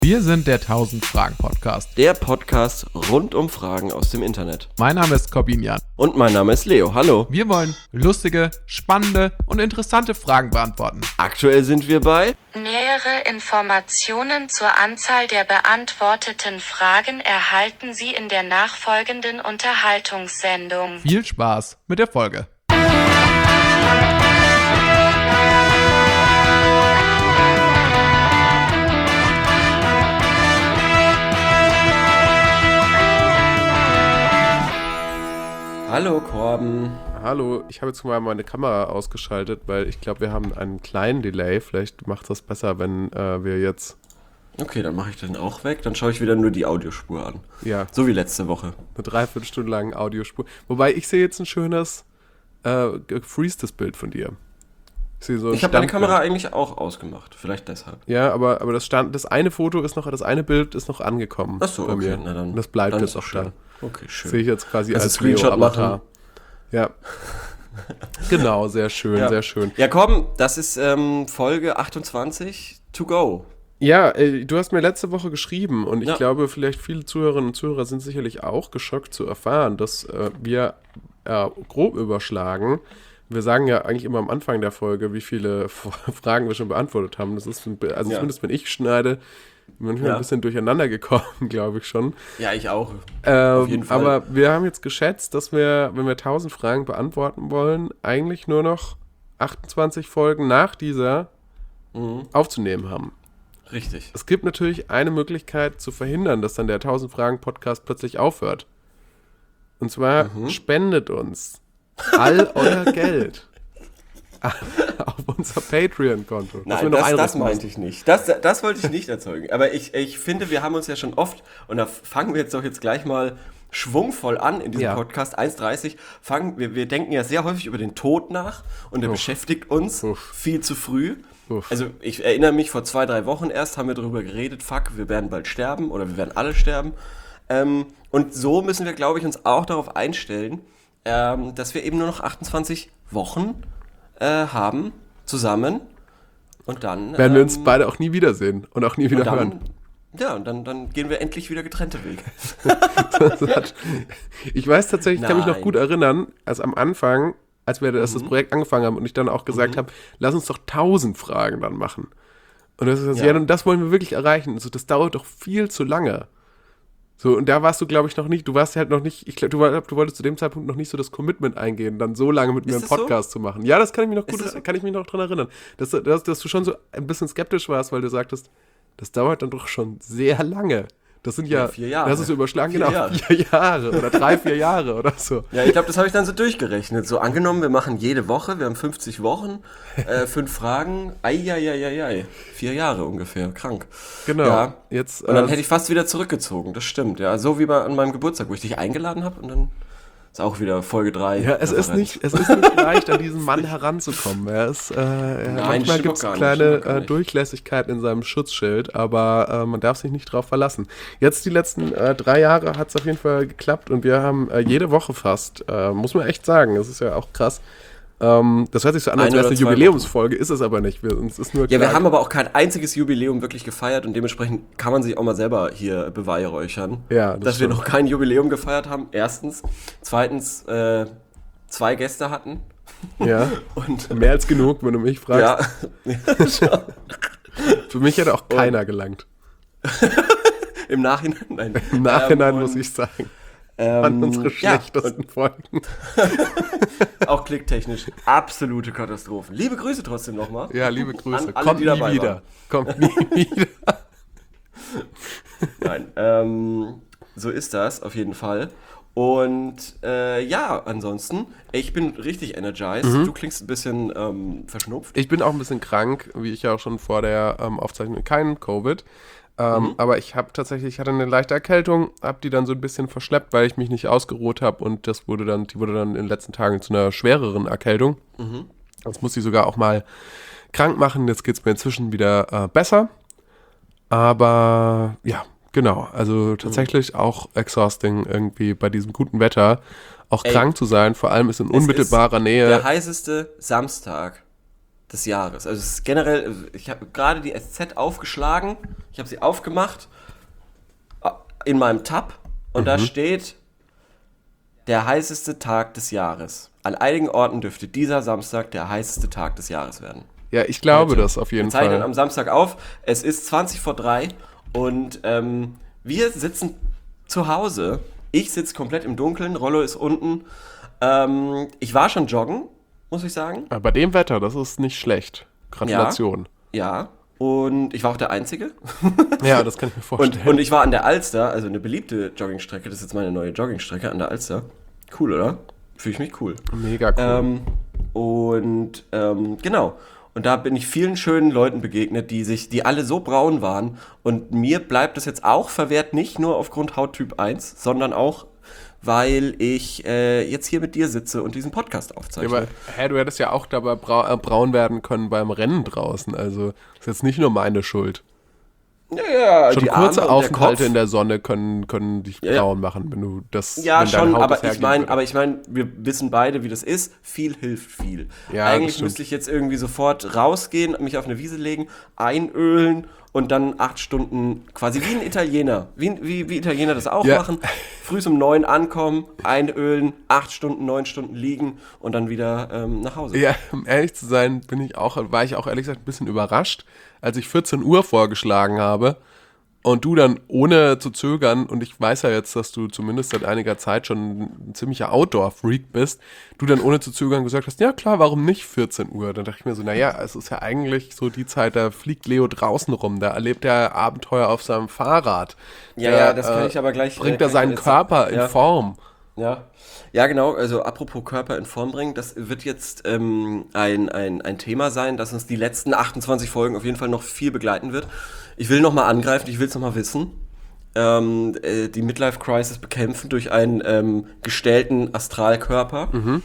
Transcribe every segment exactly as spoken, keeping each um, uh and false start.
Wir sind der tausend-Fragen-Podcast. Der Podcast rund um Fragen aus dem Internet. Mein Name ist Corbinian. Und mein Name ist Leo. Hallo. Wir wollen lustige, spannende und interessante Fragen beantworten. Aktuell sind wir bei... Nähere Informationen zur Anzahl der beantworteten Fragen erhalten Sie in der nachfolgenden Unterhaltungssendung. Viel Spaß mit der Folge. Hallo Corben. Hallo, ich habe jetzt mal meine Kamera ausgeschaltet, weil ich glaube, wir haben einen kleinen Delay. Vielleicht macht das besser, wenn äh, wir jetzt... Okay, dann mache ich den auch weg. Dann schaue ich wieder nur die Audiospur an. Ja. So wie letzte Woche. Eine Dreiviertelstunde lang Audiospur. Wobei, ich sehe jetzt ein schönes, äh, gefreeztes Bild von dir. Ich, sehe so ein ich habe meine Standbild. Kamera eigentlich auch ausgemacht. Vielleicht deshalb. Ja, aber, aber das, Stand, das eine Foto ist noch, das eine Bild ist noch angekommen. Ach so, bei okay. mir. Na dann, das bleibt dann jetzt ist auch schön. da. Okay, schön. Sehe ich jetzt quasi Also als Screenshot Leo-Avatar. machen. Ja. Genau, sehr schön, ja. sehr schön. Ja, komm, das ist ähm, Folge achtundzwanzig to go. Ja, äh, du hast mir letzte Woche geschrieben und ich Ja. glaube, vielleicht viele Zuhörerinnen und Zuhörer sind sicherlich auch geschockt zu erfahren, dass äh, wir äh, grob überschlagen. Wir sagen ja eigentlich immer am Anfang der Folge, wie viele F- Fragen wir schon beantwortet haben. Das ist, also Ja. zumindest wenn ich schneide, manchmal Ja. ein bisschen durcheinander gekommen, glaube ich schon. Ja, ich auch. Ähm, Auf jeden Fall. Aber wir haben jetzt geschätzt, dass wir, wenn wir tausend Fragen beantworten wollen, eigentlich nur noch achtundzwanzig Folgen nach dieser Mhm. aufzunehmen haben. Richtig. Es gibt natürlich eine Möglichkeit zu verhindern, dass dann der tausend-Fragen-Podcast plötzlich aufhört. Und zwar Mhm. spendet uns all euer Geld auf unser Patreon-Konto. Nein, das, das meinte ich nicht. Das, das wollte ich nicht erzeugen. Aber ich, ich finde, wir haben uns ja schon oft, und da fangen wir jetzt doch jetzt gleich mal schwungvoll an in diesem Ja. Podcast, eins dreißig, fangen, wir, wir denken ja sehr häufig über den Tod nach und der Uff. beschäftigt uns Uff. viel zu früh. Uff. Also ich erinnere mich, vor zwei, drei Wochen erst haben wir darüber geredet, fuck, wir werden bald sterben oder wir werden alle sterben. Ähm, und so müssen wir, glaube ich, uns auch darauf einstellen, ähm, dass wir eben nur noch achtundzwanzig Wochen äh, haben, zusammen. Und dann... Werden wir ähm, uns beide auch nie wiedersehen und auch nie wieder und dann, hören. Ja, und dann, dann gehen wir endlich wieder getrennte Wege. Das hat, ich weiß tatsächlich, ich kann mich noch Nein. gut erinnern, als am Anfang, als wir das, Mhm. das Projekt angefangen haben und ich dann auch gesagt habe, lass uns doch tausend Fragen dann machen. Und das ist Ja. ja, und das wollen wir wirklich erreichen. Also das dauert doch viel zu lange. So, und da warst du, glaube ich, noch nicht, du warst halt noch nicht, ich glaube, du, war- du wolltest zu dem Zeitpunkt noch nicht so das Commitment eingehen, dann so lange mit mir einen das so? Podcast zu machen. Ja, das kann ich mich noch Ist gut, das so? kann ich mich noch dran erinnern. Dass, dass, dass du schon so ein bisschen skeptisch warst, weil du sagtest, das dauert dann doch schon sehr lange. Das sind ja, Ja, vier Jahre. das ist überschlagen, Vier genau, Jahre. vier Jahre oder drei, vier Jahre oder so. Ja, ich glaube, das habe ich dann so durchgerechnet. So angenommen, wir machen jede Woche, wir haben fünfzig Wochen, äh, fünf Fragen, eieieiei, vier Jahre ungefähr, krank. Genau. Ja. Jetzt, Und dann äh, hätte ich fast wieder zurückgezogen, das stimmt. Ja, so wie bei, an meinem Geburtstag, wo ich dich eingeladen habe und dann ist auch wieder Folge drei. ja, es ist nicht, es ist nicht leicht, an diesen Mann heranzukommen. Er ist, äh, Nein, manchmal stimmt gibt es doch gar nicht, kleine stimmt doch gar äh, nicht. Durchlässigkeit in seinem Schutzschild, aber äh, man darf sich nicht drauf verlassen. Jetzt die letzten äh, drei Jahre hat es auf jeden Fall geklappt und wir haben äh, jede Woche fast, äh, muss man echt sagen, das ist ja auch krass. Ähm, das hört sich so an, als Eine wäre es oder eine zwei Jubiläumsfolge, ist es aber nicht. Wir, uns ist nur Ja, wir klar- haben aber auch kein einziges Jubiläum wirklich gefeiert und dementsprechend kann man sich auch mal selber hier beweihräuchern, Ja, das dass wir stimmt. noch kein Jubiläum gefeiert haben, erstens. Zweitens, äh, zwei Gäste hatten. ja, Und mehr als genug, wenn du mich fragst. ja, Für mich hätte auch keiner gelangt. im Nachhinein, nein. Im Nachhinein Ähm, muss und, ich sagen, ähm, an unsere ja, schlechtesten Folgen. und auch klicktechnisch absolute Katastrophen. Liebe Grüße trotzdem nochmal. Ja, liebe Grüße. An alle, Kommt die nie dabei wieder. waren. Kommt nie wieder. Nein, ähm, so ist das auf jeden Fall. Und äh, ja, ansonsten, ich bin richtig energized. Mhm. Du klingst ein bisschen ähm, verschnupft. Ich bin auch ein bisschen krank, wie ich ja auch schon vor der ähm, Aufzeichnung, kein Covid. Ähm, Mhm. Aber ich habe tatsächlich, ich hatte eine leichte Erkältung, habe die dann so ein bisschen verschleppt, weil ich mich nicht ausgeruht habe und das wurde dann, die wurde dann in den letzten Tagen zu einer schwereren Erkältung. Mhm. Jetzt musste ich sogar auch mal krank machen. Jetzt geht es mir inzwischen wieder äh, besser. Aber ja, genau. Also tatsächlich auch exhausting irgendwie bei diesem guten Wetter. Auch Ey, krank zu sein, vor allem ist in Es unmittelbarer ist Nähe. Der heißeste Samstag des Jahres. Also es ist generell, ich habe gerade die S Z aufgeschlagen, ich habe sie aufgemacht in meinem Tab und mhm. da steht der heißeste Tag des Jahres. An einigen Orten dürfte dieser Samstag der heißeste Tag des Jahres werden. Ja, ich glaube Heute. das auf jeden Wir zeichnen Fall. am Samstag auf, es ist zwanzig vor drei und ähm, wir sitzen zu Hause. Ich sitze komplett im Dunkeln, Rollo ist unten. Ähm, ich war schon joggen, muss ich sagen. Aber bei dem Wetter, das ist nicht schlecht. Gratulation. Ja, ja. Und ich war auch der Einzige. Ja, das kann ich mir vorstellen. Und, und ich war an der Alster, also eine beliebte Joggingstrecke. Das ist jetzt meine neue Joggingstrecke an der Alster. Cool, oder? Fühle ich mich cool. Mega cool. Ähm, und ähm, genau. Und da bin ich vielen schönen Leuten begegnet, die sich, die alle so braun waren. Und mir bleibt das jetzt auch verwehrt, nicht nur aufgrund Hauttyp eins, sondern auch, weil ich äh, jetzt hier mit dir sitze und diesen Podcast aufzeichne. Ja, aber hä, du hättest ja auch dabei brau- äh, braun werden können beim Rennen draußen. Also ist jetzt nicht nur meine Schuld. Ja, ja, Schon die kurze Arme und der Aufenthalte Kopf. in der Sonne können, können dich Ja, ja. braun machen, wenn du das Ja, wenn deine schon, Haut aber das ich hergeben meine, würde. aber ich meine, wir wissen beide, wie das ist. Viel hilft viel. Ja, das Eigentlich stimmt. müsste ich jetzt irgendwie sofort rausgehen, mich auf eine Wiese legen, einölen und dann acht Stunden, quasi wie ein Italiener, wie, wie, wie Italiener das auch Ja. machen, früh um neun ankommen, einölen, acht Stunden, neun Stunden liegen und dann wieder ähm, nach Hause. Ja, um ehrlich zu sein, bin ich auch, war ich auch ehrlich gesagt ein bisschen überrascht, als ich vierzehn Uhr vorgeschlagen habe und du dann ohne zu zögern, und ich weiß ja jetzt, dass du zumindest seit einiger Zeit schon ein ziemlicher Outdoor-Freak bist, du dann ohne zu zögern gesagt hast, ja klar, warum nicht vierzehn Uhr? Dann dachte ich mir so, naja, es ist ja eigentlich so die Zeit, da fliegt Leo draußen rum, da erlebt er Abenteuer auf seinem Fahrrad. Ja, Da, ja, das kann äh, ich aber gleich... Bringt äh, er kann ich seinen jetzt- Körper in ja. Form. Ja, ja genau, also apropos Körper in Form bringen, das wird jetzt ähm, ein, ein, ein Thema sein, das uns die letzten achtundzwanzig Folgen auf jeden Fall noch viel begleiten wird. Ich will nochmal angreifen, ich will es nochmal wissen. Ähm, äh, die Midlife-Crisis bekämpfen durch einen ähm, gestellten Astralkörper. Mhm.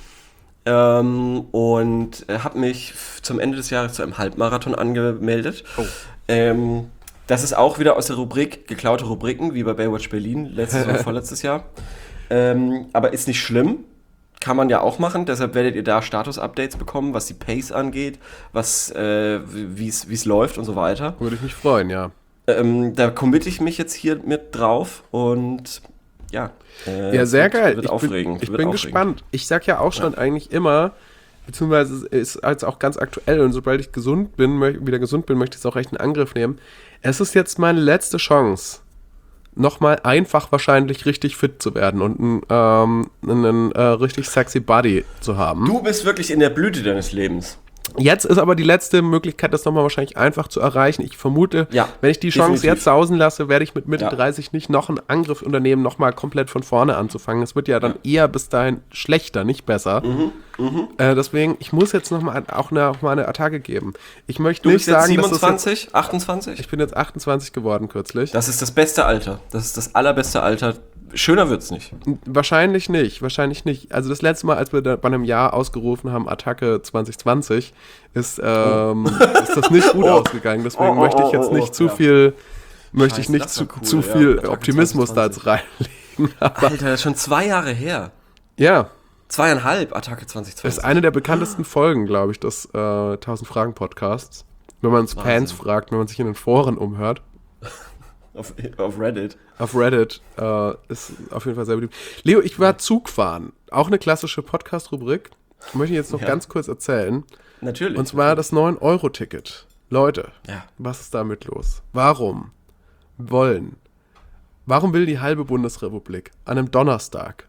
Ähm, und äh, habe mich f- zum Ende des Jahres zu einem Halbmarathon angemeldet. Oh. Ähm, das ist auch wieder aus der Rubrik geklaute Rubriken, wie bei Baywatch Berlin, letztes oder vorletztes Jahr. Ähm, aber ist nicht schlimm. Kann man ja auch machen. Deshalb werdet ihr da Status-Updates bekommen, was die Pace angeht, was äh, wie es läuft und so weiter. Würde ich mich freuen, ja. Ähm, da committe ich mich jetzt hier mit drauf und ja. Äh, Ja, sehr wird, geil. Wird ich aufregend. bin, ich wird bin aufregend. gespannt. Ich sag ja auch schon eigentlich immer, beziehungsweise ist als auch ganz aktuell, und sobald ich gesund bin, mö- wieder gesund bin, möchte ich es auch echt in Angriff nehmen. Es ist jetzt meine letzte Chance, nochmal einfach wahrscheinlich richtig fit zu werden und einen, ähm, einen äh, richtig sexy Body zu haben. Du bist wirklich in der Blüte deines Lebens. Jetzt ist aber die letzte Möglichkeit, das nochmal wahrscheinlich einfach zu erreichen. Ich vermute, Ja, wenn ich die Chance definitiv. jetzt sausen lasse, werde ich mit Mitte Ja. dreißig nicht noch einen Angriff unternehmen, nochmal komplett von vorne anzufangen. Es wird ja dann eher bis dahin schlechter, nicht besser. Mhm, Äh, deswegen, ich muss jetzt nochmal auch eine, auch mal eine Attacke geben. Ich möchte Du nicht bist jetzt sagen, dass das siebenundzwanzig, achtundzwanzig? jetzt, ich bin jetzt achtundzwanzig geworden kürzlich. Das ist das beste Alter. Das ist das allerbeste Alter. Schöner wird's nicht. Wahrscheinlich nicht, wahrscheinlich nicht. Also das letzte Mal, als wir da bei einem Jahr ausgerufen haben, Attacke zwanzig zwanzig, ist, ähm, ist das nicht gut Oh. ausgegangen. Deswegen Oh, oh, möchte ich oh, jetzt oh, nicht oh, zu ja. viel, möchte ich Scheiße, nicht das zu, war cool, zu ja. viel Attacke Optimismus da zwanzig jetzt reinlegen. Aber Alter, das ist schon zwei Jahre her. ja, Zweieinhalb, Attacke zwanzig das zwanzig. ist eine der bekanntesten Folgen, glaube ich, des äh, tausend Fragen Podcasts. Wenn man Fans Wahnsinn. fragt, wenn man sich in den Foren umhört. Auf, auf Reddit. Auf Reddit äh, ist auf jeden Fall sehr beliebt. Leo, ich war Zugfahren. Auch eine klassische Podcast-Rubrik. Möchte ich jetzt noch Ja. ganz kurz erzählen. Natürlich. Und zwar das neun Euro Ticket. Leute, Ja. was ist damit los? Warum wollen, warum will die halbe Bundesrepublik an einem Donnerstag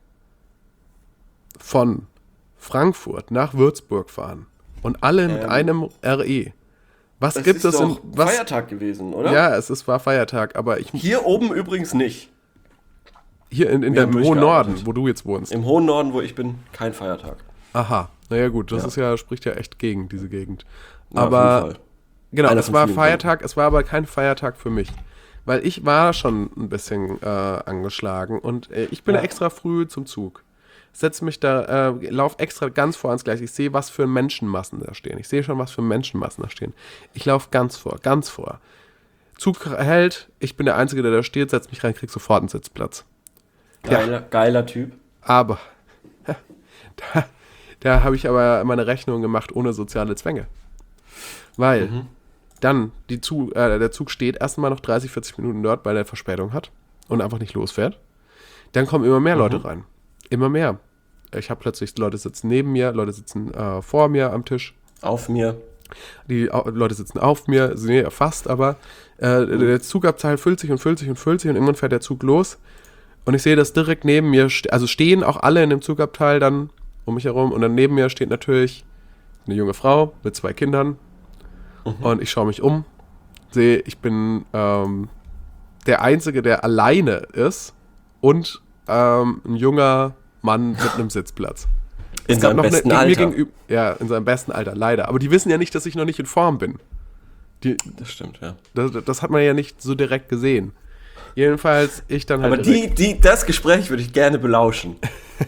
von Frankfurt nach Würzburg fahren und alle mit Ähm, einem R E? Was Das gibt ist es in doch was? Feiertag gewesen, oder? Ja, es ist, war Feiertag, aber ich Hier oben übrigens nicht. hier in, in Wir dem haben hohen durchgearbeitet. Norden, wo du jetzt wohnst. Im hohen Norden, wo ich bin, kein Feiertag. Aha, naja gut, das Ja. ist ja, spricht ja echt gegen diese Gegend. Ja, auf aber jeden Fall. genau, Einer es von war vielen Feiertag, es war aber kein Feiertag für mich. Weil ich war schon ein bisschen äh, angeschlagen und äh, ich bin Ja. extra früh zum Zug. Setze mich da, äh, lauf extra ganz vor ans Gleis. Ich sehe, was für Menschenmassen da stehen. Ich sehe schon, was für Menschenmassen da stehen. Ich laufe ganz vor, ganz vor. Zug hält, ich bin der Einzige, der da steht, setze mich rein, krieg sofort einen Sitzplatz. Geiler, geiler Typ. Aber da, da habe ich aber meine Rechnung gemacht ohne soziale Zwänge. Weil Mhm. dann die Zug, äh, der Zug steht erstmal noch dreißig, vierzig Minuten dort, weil er Verspätung hat und einfach nicht losfährt. Dann kommen immer mehr Leute rein. Immer mehr. Ich habe plötzlich, Leute sitzen neben mir, Leute sitzen äh, vor mir am Tisch. Auf mir. Die au- Leute sitzen auf mir, nee, fast, aber äh, der Zugabteil füllt sich und füllt sich und füllt sich und irgendwann fährt der Zug los. Und ich sehe das direkt neben mir, st- also stehen auch alle in dem Zugabteil dann um mich herum und dann neben mir steht natürlich eine junge Frau mit zwei Kindern. Und ich schaue mich um, sehe, ich bin ähm, der Einzige, der alleine ist und ähm, ein junger Mann mit einem Sitzplatz. In Es gab seinem noch besten eine, mir Alter. gegenüber, ja, in seinem besten Alter, leider. Aber die wissen ja nicht, dass ich noch nicht in Form bin. Die, Das stimmt, ja. das, das hat man ja nicht so direkt gesehen. Jedenfalls, ich dann halt Aber direkt, die, die, das Gespräch würde ich gerne belauschen.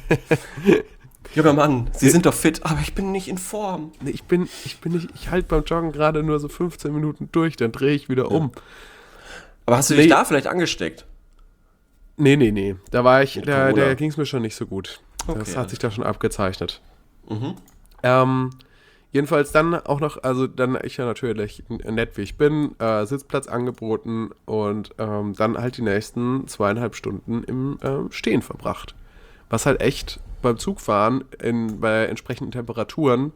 Junger Mann, Sie sind doch fit, aber ich bin nicht in Form. nee, ich bin, ich bin nicht, ich halte beim Joggen gerade nur so fünfzehn Minuten durch, dann drehe ich wieder um. Aber hast du dich Nee. da vielleicht angesteckt? Nee, nee, nee. Da war ich, Mit da, Corona. da ging es mir schon nicht so gut. Okay, das hat alles sich da schon abgezeichnet. Mhm. Ähm, jedenfalls dann auch noch, also dann ich ja natürlich n- nett wie ich bin, äh, Sitzplatz angeboten und ähm, dann halt die nächsten zweieinhalb Stunden im ähm, Stehen verbracht. Was halt echt beim Zugfahren in, bei entsprechenden Temperaturen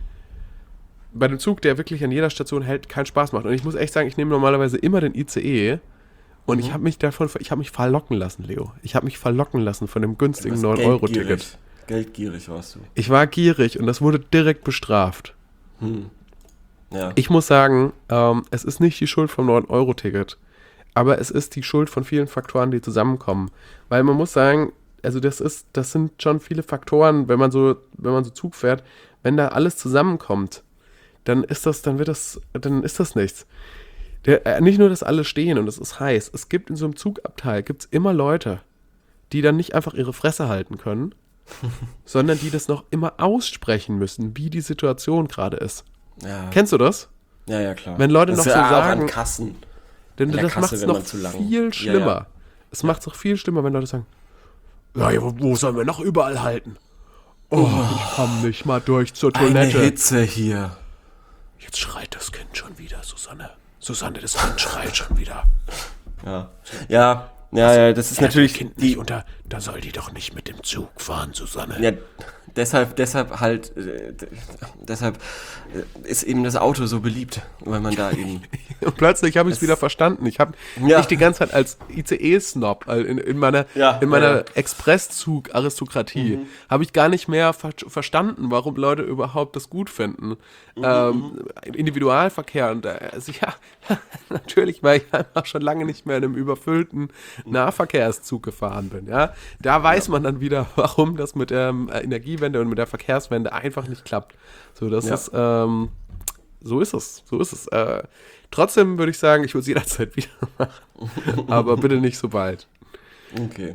bei einem Zug, der wirklich an jeder Station hält, keinen Spaß macht. Und ich muss echt sagen, ich nehme normalerweise immer den I C E und Mhm. ich habe mich davon, ich habe mich verlocken lassen, Leo. Ich habe mich verlocken lassen von dem günstigen Was neun Euro Ticket. geldgierig. Geldgierig warst du. Ich war gierig und das wurde direkt bestraft. Hm. Ja. Ich muss sagen, ähm, es ist nicht die Schuld vom neun Euro Ticket, aber es ist die Schuld von vielen Faktoren, die zusammenkommen. Weil man muss sagen, also das ist, das sind schon viele Faktoren, wenn man so, wenn man so Zug fährt, wenn da alles zusammenkommt, dann ist das, dann wird das, dann ist das nichts. Der, äh, nicht nur, dass alle stehen und es ist heiß, es gibt in so einem Zugabteil, gibt es immer Leute, die dann nicht einfach ihre Fresse halten können, sondern die das noch immer aussprechen müssen, wie die Situation gerade ist. ja. Kennst du das? ja, ja, klar. Wenn Leute das noch ist so ja auch sagen- an Kassen. Denn In der das Kasse, macht es wenn noch man zu lang- viel Ja, schlimmer. ja. Es macht es noch viel schlimmer, wenn Leute sagen, ja, ja, wo, wo sollen wir noch überall halten? Oh, ich komm nicht mal durch zur Eine Toilette. Hitze hier. Jetzt schreit das Kind schon wieder, Susanne. Susanne, das Kind schreit schon wieder. Ja. Ja, ja, ja, das ist natürlich Kind die, nicht unter, da soll die doch nicht mit dem Zug fahren, Susanne. ja, deshalb, deshalb halt, äh, d- deshalb äh, ist eben das Auto so beliebt, weil man da eben, Und plötzlich habe ich es Es- wieder verstanden. Ich habe Ja. mich die ganze Zeit als I C E-Snob äh, in, in meiner, Ja, in meiner ja, ja. Expresszug-Aristokratie habe ich gar nicht mehr ver verstanden, warum Leute überhaupt das gut finden. ähm, Individualverkehr und äh, also, ja, natürlich, weil ich einfach schon lange nicht mehr in einem überfüllten Nahverkehrszug gefahren bin. Ja, da weiß man dann wieder, warum das mit der ähm, Energiewende und mit der Verkehrswende einfach nicht klappt. So, das Ja. ist ähm, so ist es, so ist es. Äh, trotzdem würde ich sagen, ich würde es jederzeit wieder machen, aber bitte nicht so bald. okay.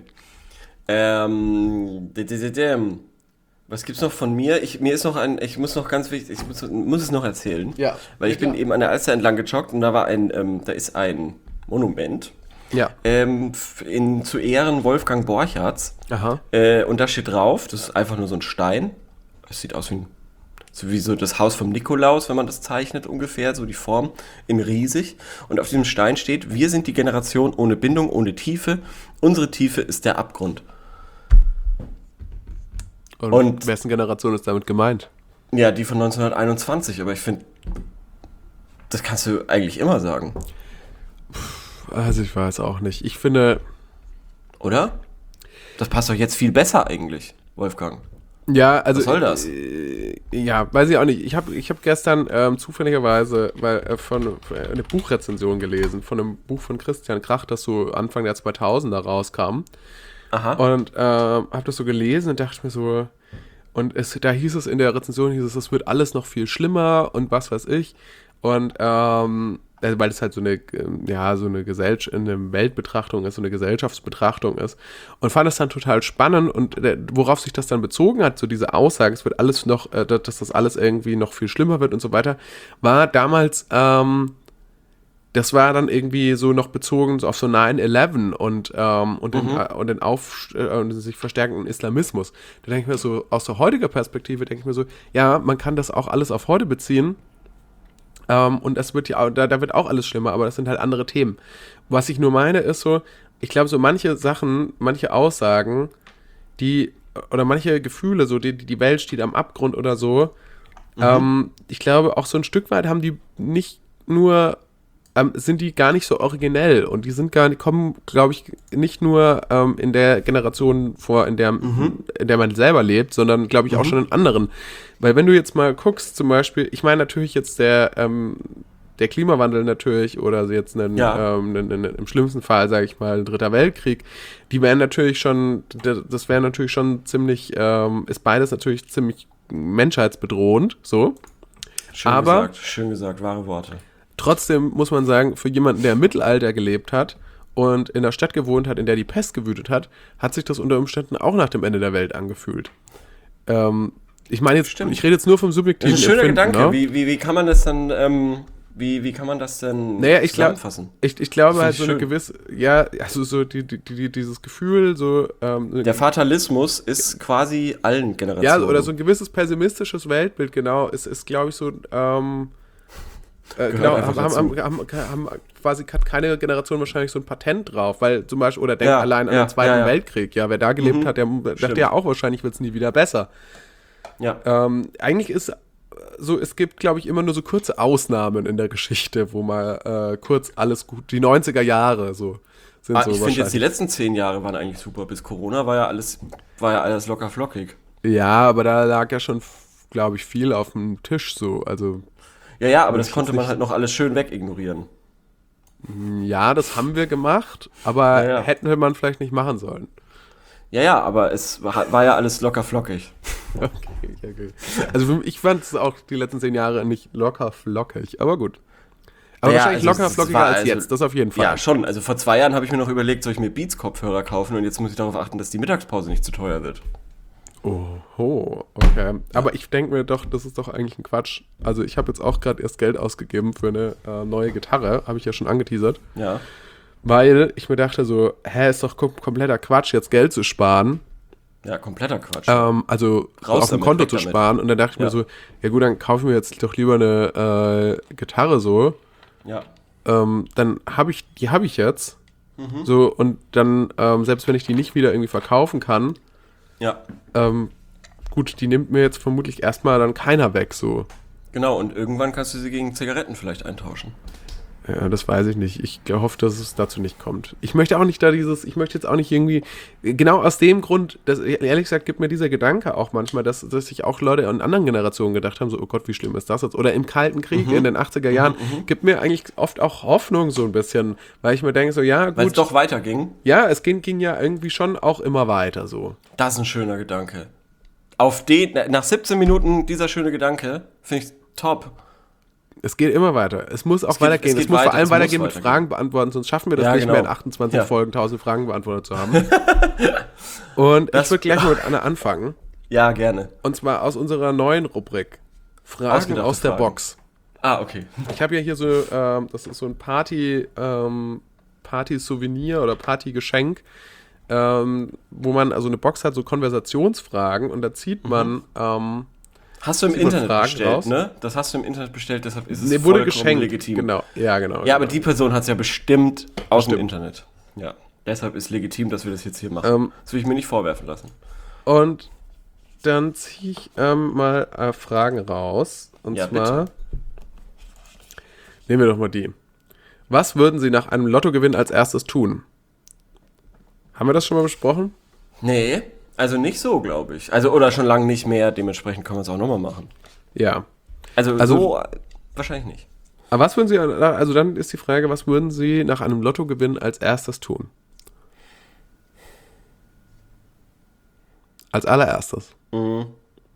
Ähm, d- d- d- d- was gibt's noch von mir? Ich, mir ist noch ein, ich muss noch ganz wichtig, ich muss, muss es noch erzählen. Ja. Weil ich Ja, klar. bin eben an der Alster entlang gejoggt und da war ein, ähm, da ist ein Monument, Ja. ähm, f- in, zu Ehren Wolfgang Borchards. Aha. Äh, und da steht drauf, das ist einfach nur so ein Stein. Es sieht aus wie, ein, so wie so das Haus vom Nikolaus, wenn man das zeichnet ungefähr, so die Form in riesig. Und auf diesem Stein steht, wir sind die Generation ohne Bindung, ohne Tiefe. Unsere Tiefe ist der Abgrund. Und, Und- wessen Generation ist damit gemeint? Ja, die von neunzehnhunderteinundzwanzig, aber ich finde, das kannst du eigentlich immer sagen, Also ich weiß auch nicht. Ich finde, oder? Das passt doch jetzt viel besser eigentlich, Wolfgang. ja, also Was soll das? Äh, ja, weiß ich auch nicht. Ich habe ich hab gestern ähm, zufälligerweise weil, äh, von, von eine Buchrezension gelesen, von einem Buch von Christian Krach, das so Anfang der zweitausender rauskam. Aha. Und ähm, habe das so gelesen und dachte mir so, und es, da hieß es in der Rezension, hieß es, es wird alles noch viel schlimmer und was weiß ich. Und ähm, also weil es halt so eine, ähm, ja, so eine Gesellschaft, eine Weltbetrachtung ist, so eine Gesellschaftsbetrachtung ist. Und fand es dann total spannend und äh, worauf sich das dann bezogen hat, so diese Aussage, es wird alles noch, äh, dass das alles irgendwie noch viel schlimmer wird und so weiter, war damals, ähm, das war dann irgendwie so noch bezogen auf so nine eleven und, ähm, und, den, äh, und den auf, äh, und den sich verstärkenden Islamismus. Da denke ich mir so, aus der heutiger Perspektive denke ich mir so, ja, man kann das auch alles auf heute beziehen, Ähm, und das wird ja auch, da, da wird auch alles schlimmer, aber das sind halt andere Themen. Was ich nur meine, ist so, ich glaube, so manche Sachen, manche Aussagen, die, oder manche Gefühle, so die, die Welt steht am Abgrund oder so, mhm. ähm, ich glaube, auch so ein Stück weit haben die nicht nur, ähm, sind die gar nicht so originell und die sind gar nicht, kommen, glaube ich, nicht nur ähm, in der Generation vor, in der, mhm. in der man selber lebt, sondern, glaube ich, auch mhm. schon in anderen. Weil wenn du jetzt mal guckst, zum Beispiel, ich meine natürlich jetzt der, ähm, der Klimawandel natürlich oder jetzt einen, ja. ähm, einen, einen, im schlimmsten Fall, sage ich mal, ein dritter Weltkrieg, die wären natürlich schon, das wäre natürlich schon ziemlich, ähm, ist beides natürlich ziemlich menschheitsbedrohend, so. Schön Aber gesagt, schön gesagt, wahre Worte. Trotzdem muss man sagen, für jemanden, der im Mittelalter gelebt hat und in der Stadt gewohnt hat, in der die Pest gewütet hat, hat sich das unter Umständen auch nach dem Ende der Welt angefühlt. Ähm, ich meine jetzt, Stimmt. ich rede jetzt nur vom subjektiven Das ist ein schöner Empfinden, Gedanke. ne? Wie, wie, wie kann man das dann, ähm, wie, wie kann man das denn naja, ich glaub, zusammenfassen? Ich, ich glaube halt ich so eine schön. gewisse, ja, also so die, die, die, dieses Gefühl, so ähm, Der Fatalismus ist quasi allen Generationen. ja, oder so ein gewisses pessimistisches Weltbild, genau, ist, ist glaube ich so, ähm, äh, genau, haben, haben, haben, haben, haben quasi hat keine Generation wahrscheinlich so ein Patent drauf, weil zum Beispiel, oder denkt Ja, allein an ja, den Zweiten ja, ja. Weltkrieg, ja, wer da gelebt Mhm. hat, der dachte ja auch, wahrscheinlich wird es nie wieder besser. Ja. Ähm, eigentlich ist so, es gibt, glaube ich, immer nur so kurze Ausnahmen in der Geschichte, wo mal äh, kurz alles gut, die neunziger Jahre so sind Ah, so ich finde jetzt die wahrscheinlich. letzten zehn Jahre waren eigentlich super. Bis Corona war ja alles, war ja alles locker flockig. Ja, aber da lag ja schon, glaube ich, viel auf dem Tisch so, also Ja, ja, aber das ich konnte jetzt man nicht- halt noch alles schön wegignorieren. ja, das haben wir gemacht, aber Ja, ja. hätten man vielleicht nicht machen sollen. Ja, ja, aber es war, war ja alles locker flockig. Okay, okay. Also für mich- ich fand es auch die letzten zehn Jahre nicht locker flockig, aber gut. Aber Ja, wahrscheinlich also locker es flockiger war als also- jetzt, das auf jeden Fall. Ja, schon. Also vor zwei Jahren habe ich mir noch überlegt, soll ich mir Beats-Kopfhörer kaufen und jetzt muss ich darauf achten, dass die Mittagspause nicht zu teuer wird. Oho, okay. Aber ich denke mir doch, das ist doch eigentlich ein Quatsch. Also ich habe jetzt auch gerade erst Geld ausgegeben für eine äh, neue Gitarre, habe ich ja schon angeteasert, Ja. weil ich mir dachte so, hä, ist doch kom kompletter Quatsch, jetzt Geld zu sparen, Ja, kompletter Quatsch. ähm, also Raus auf dem damit, Konto weg zu damit. sparen. Und dann dachte ich Ja. mir so, ja gut, dann kaufe ich mir jetzt doch lieber eine äh, Gitarre so. Ja. Ähm, dann habe ich, die habe ich jetzt. Mhm. So, und dann, ähm, selbst wenn ich die nicht wieder irgendwie verkaufen kann, Ja. ähm, gut, die nimmt mir jetzt vermutlich erstmal dann keiner weg, so. Genau, und irgendwann kannst du sie gegen Zigaretten vielleicht eintauschen. Ja, das weiß ich nicht. Ich hoffe, dass es dazu nicht kommt. Ich möchte auch nicht da dieses, ich möchte jetzt auch nicht irgendwie, genau aus dem Grund, dass, ehrlich gesagt, gibt mir dieser Gedanke auch manchmal, dass, dass sich auch Leute in anderen Generationen gedacht haben, so, oh Gott, wie schlimm ist das jetzt? Oder im Kalten Krieg Mhm. in den achtziger Jahren, gibt mir eigentlich oft auch Hoffnung so ein bisschen, weil ich mir denke, so, ja, Weil es gut, doch weiterging. ja, es ging, ging ja irgendwie schon auch immer weiter, so. Das ist ein schöner Gedanke. Auf den, nach siebzehn Minuten dieser schöne Gedanke, finde ich top. Es geht immer weiter. Es muss auch Es geht- weitergehen. es Es, geht muss weiter, vor allem es muss weitergehen mit weitergehen. Fragen beantworten, sonst schaffen wir das Ja, nicht genau. mehr in achtundzwanzig Ja. Folgen tausend Fragen beantwortet zu haben. Und Das- ich würde gleich mal mit einer anfangen. Ja, gerne. Und zwar aus unserer neuen Rubrik. Fragen Ausgedachte aus der Fragen. Box. Ah, okay. Ich habe ja hier so, ähm, das ist so ein Party, ähm, Party-Souvenir oder Party-Geschenk, ähm, wo man also eine Box hat, so Konversationsfragen und da Mhm. zieht man, ähm, Hast du im Zieht man Internet Fragen bestellt, raus? ne? Das hast du im Internet bestellt, deshalb ist es nee, wurde vollkommen geschenkt. legitim. Genau, ja, genau. Ja, aber die Person hat es ja bestimmt aus dem Bestimmt. Internet. Ja. Deshalb ist legitim, dass wir das jetzt hier machen. Ähm, das will ich mir nicht vorwerfen lassen. Und dann ziehe ich ähm, mal äh, Fragen raus. Und Ja, zwar, nehmen wir doch mal die. Was würden Sie nach einem Lottogewinn als erstes tun? Haben wir das schon mal besprochen? Nee, also nicht so, glaube ich. Also, oder schon lange nicht mehr, dementsprechend können wir es auch nochmal machen. Ja. Also, Also- so äh, wahrscheinlich nicht. Aber was würden Sie, also dann ist die Frage, was würden Sie nach einem Lottogewinn als erstes tun? Als allererstes? Mhm.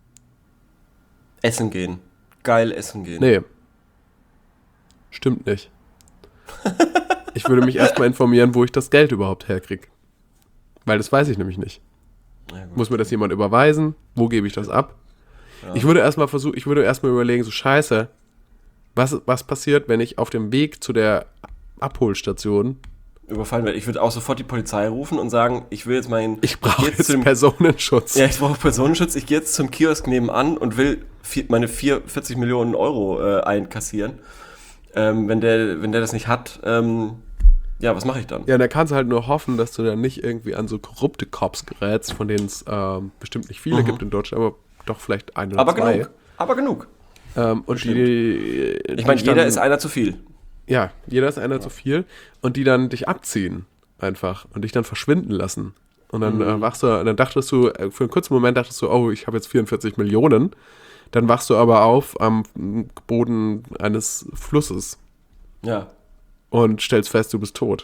Essen gehen. Geil essen gehen. Nee. Stimmt nicht. Ich würde mich erstmal informieren, wo ich das Geld überhaupt herkriege. Weil das weiß ich nämlich nicht. Ja, gut. Muss mir das jemand überweisen? Wo gebe ich das ab? Ich würde erstmal versuchen, ich würde erstmal überlegen, so scheiße, was, was passiert, wenn ich auf dem Weg zu der Abholstation überfallen werde. Ich würde auch sofort die Polizei rufen und sagen, ich will jetzt meinen... Ich brauche gehe jetzt zu dem- Personenschutz. Ja, ich brauche Personenschutz. Ich gehe jetzt zum Kiosk nebenan und will vier, meine vier, vierzig Millionen Euro äh, einkassieren. Ähm, wenn, der, wenn der das nicht hat, ähm, ja, was mache ich dann? Ja, und da kannst du halt nur hoffen, dass du dann nicht irgendwie an so korrupte Cops gerätst, von denen es ähm, bestimmt nicht viele Mhm. gibt in Deutschland, aber doch vielleicht ein oder Aber zwei. genug. Aber genug. Ähm, und die, die Ich meine, dich jeder dann, ist einer zu viel. Ja, jeder ist einer zu viel und die dann dich abziehen einfach und dich dann verschwinden lassen. Und dann Mhm. äh, wachst du, dann dachtest du, äh, für einen kurzen Moment dachtest du, oh, ich habe jetzt vierundvierzig Millionen. Dann wachst du aber auf am Boden eines Flusses Ja. und stellst fest, du bist tot.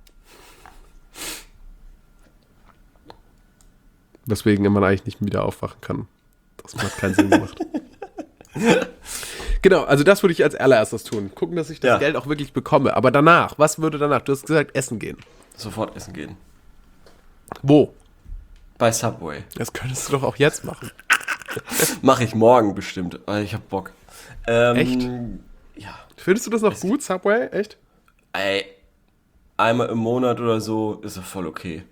Weswegen man eigentlich nicht wieder aufwachen kann. Das hat keinen Sinn gemacht. Genau, also das würde ich als allererstes tun. Gucken, dass ich das Ja. Geld auch wirklich bekomme. Aber danach, was würde danach? Du hast gesagt, essen gehen. Sofort essen gehen. Wo? Bei Subway. Das könntest du doch auch jetzt machen. Mache ich morgen bestimmt. weil Ich hab Bock. Ähm, Echt? Ja. Findest du das noch gut, Subway? Echt? Ey, einmal im Monat oder so ist es voll okay.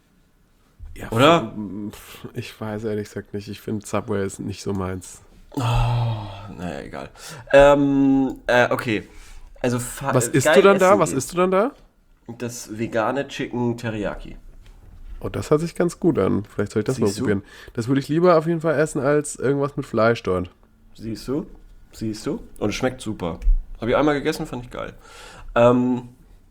Ja, Oder? pf, Ich weiß ehrlich gesagt nicht. Ich finde, Subway ist nicht so meins. Naja, egal. Ähm, äh, okay. Also fa- Was isst geil du dann da? essen Was gehen. isst du dann da? Das vegane Chicken Teriyaki. Oh, das hört sich ganz gut an. Vielleicht soll ich das mal Siehst du? probieren. Das würde ich lieber auf jeden Fall essen als irgendwas mit Fleisch dort. Siehst du? Siehst du? Und es schmeckt super. Habe ich einmal gegessen, fand ich geil. Ähm,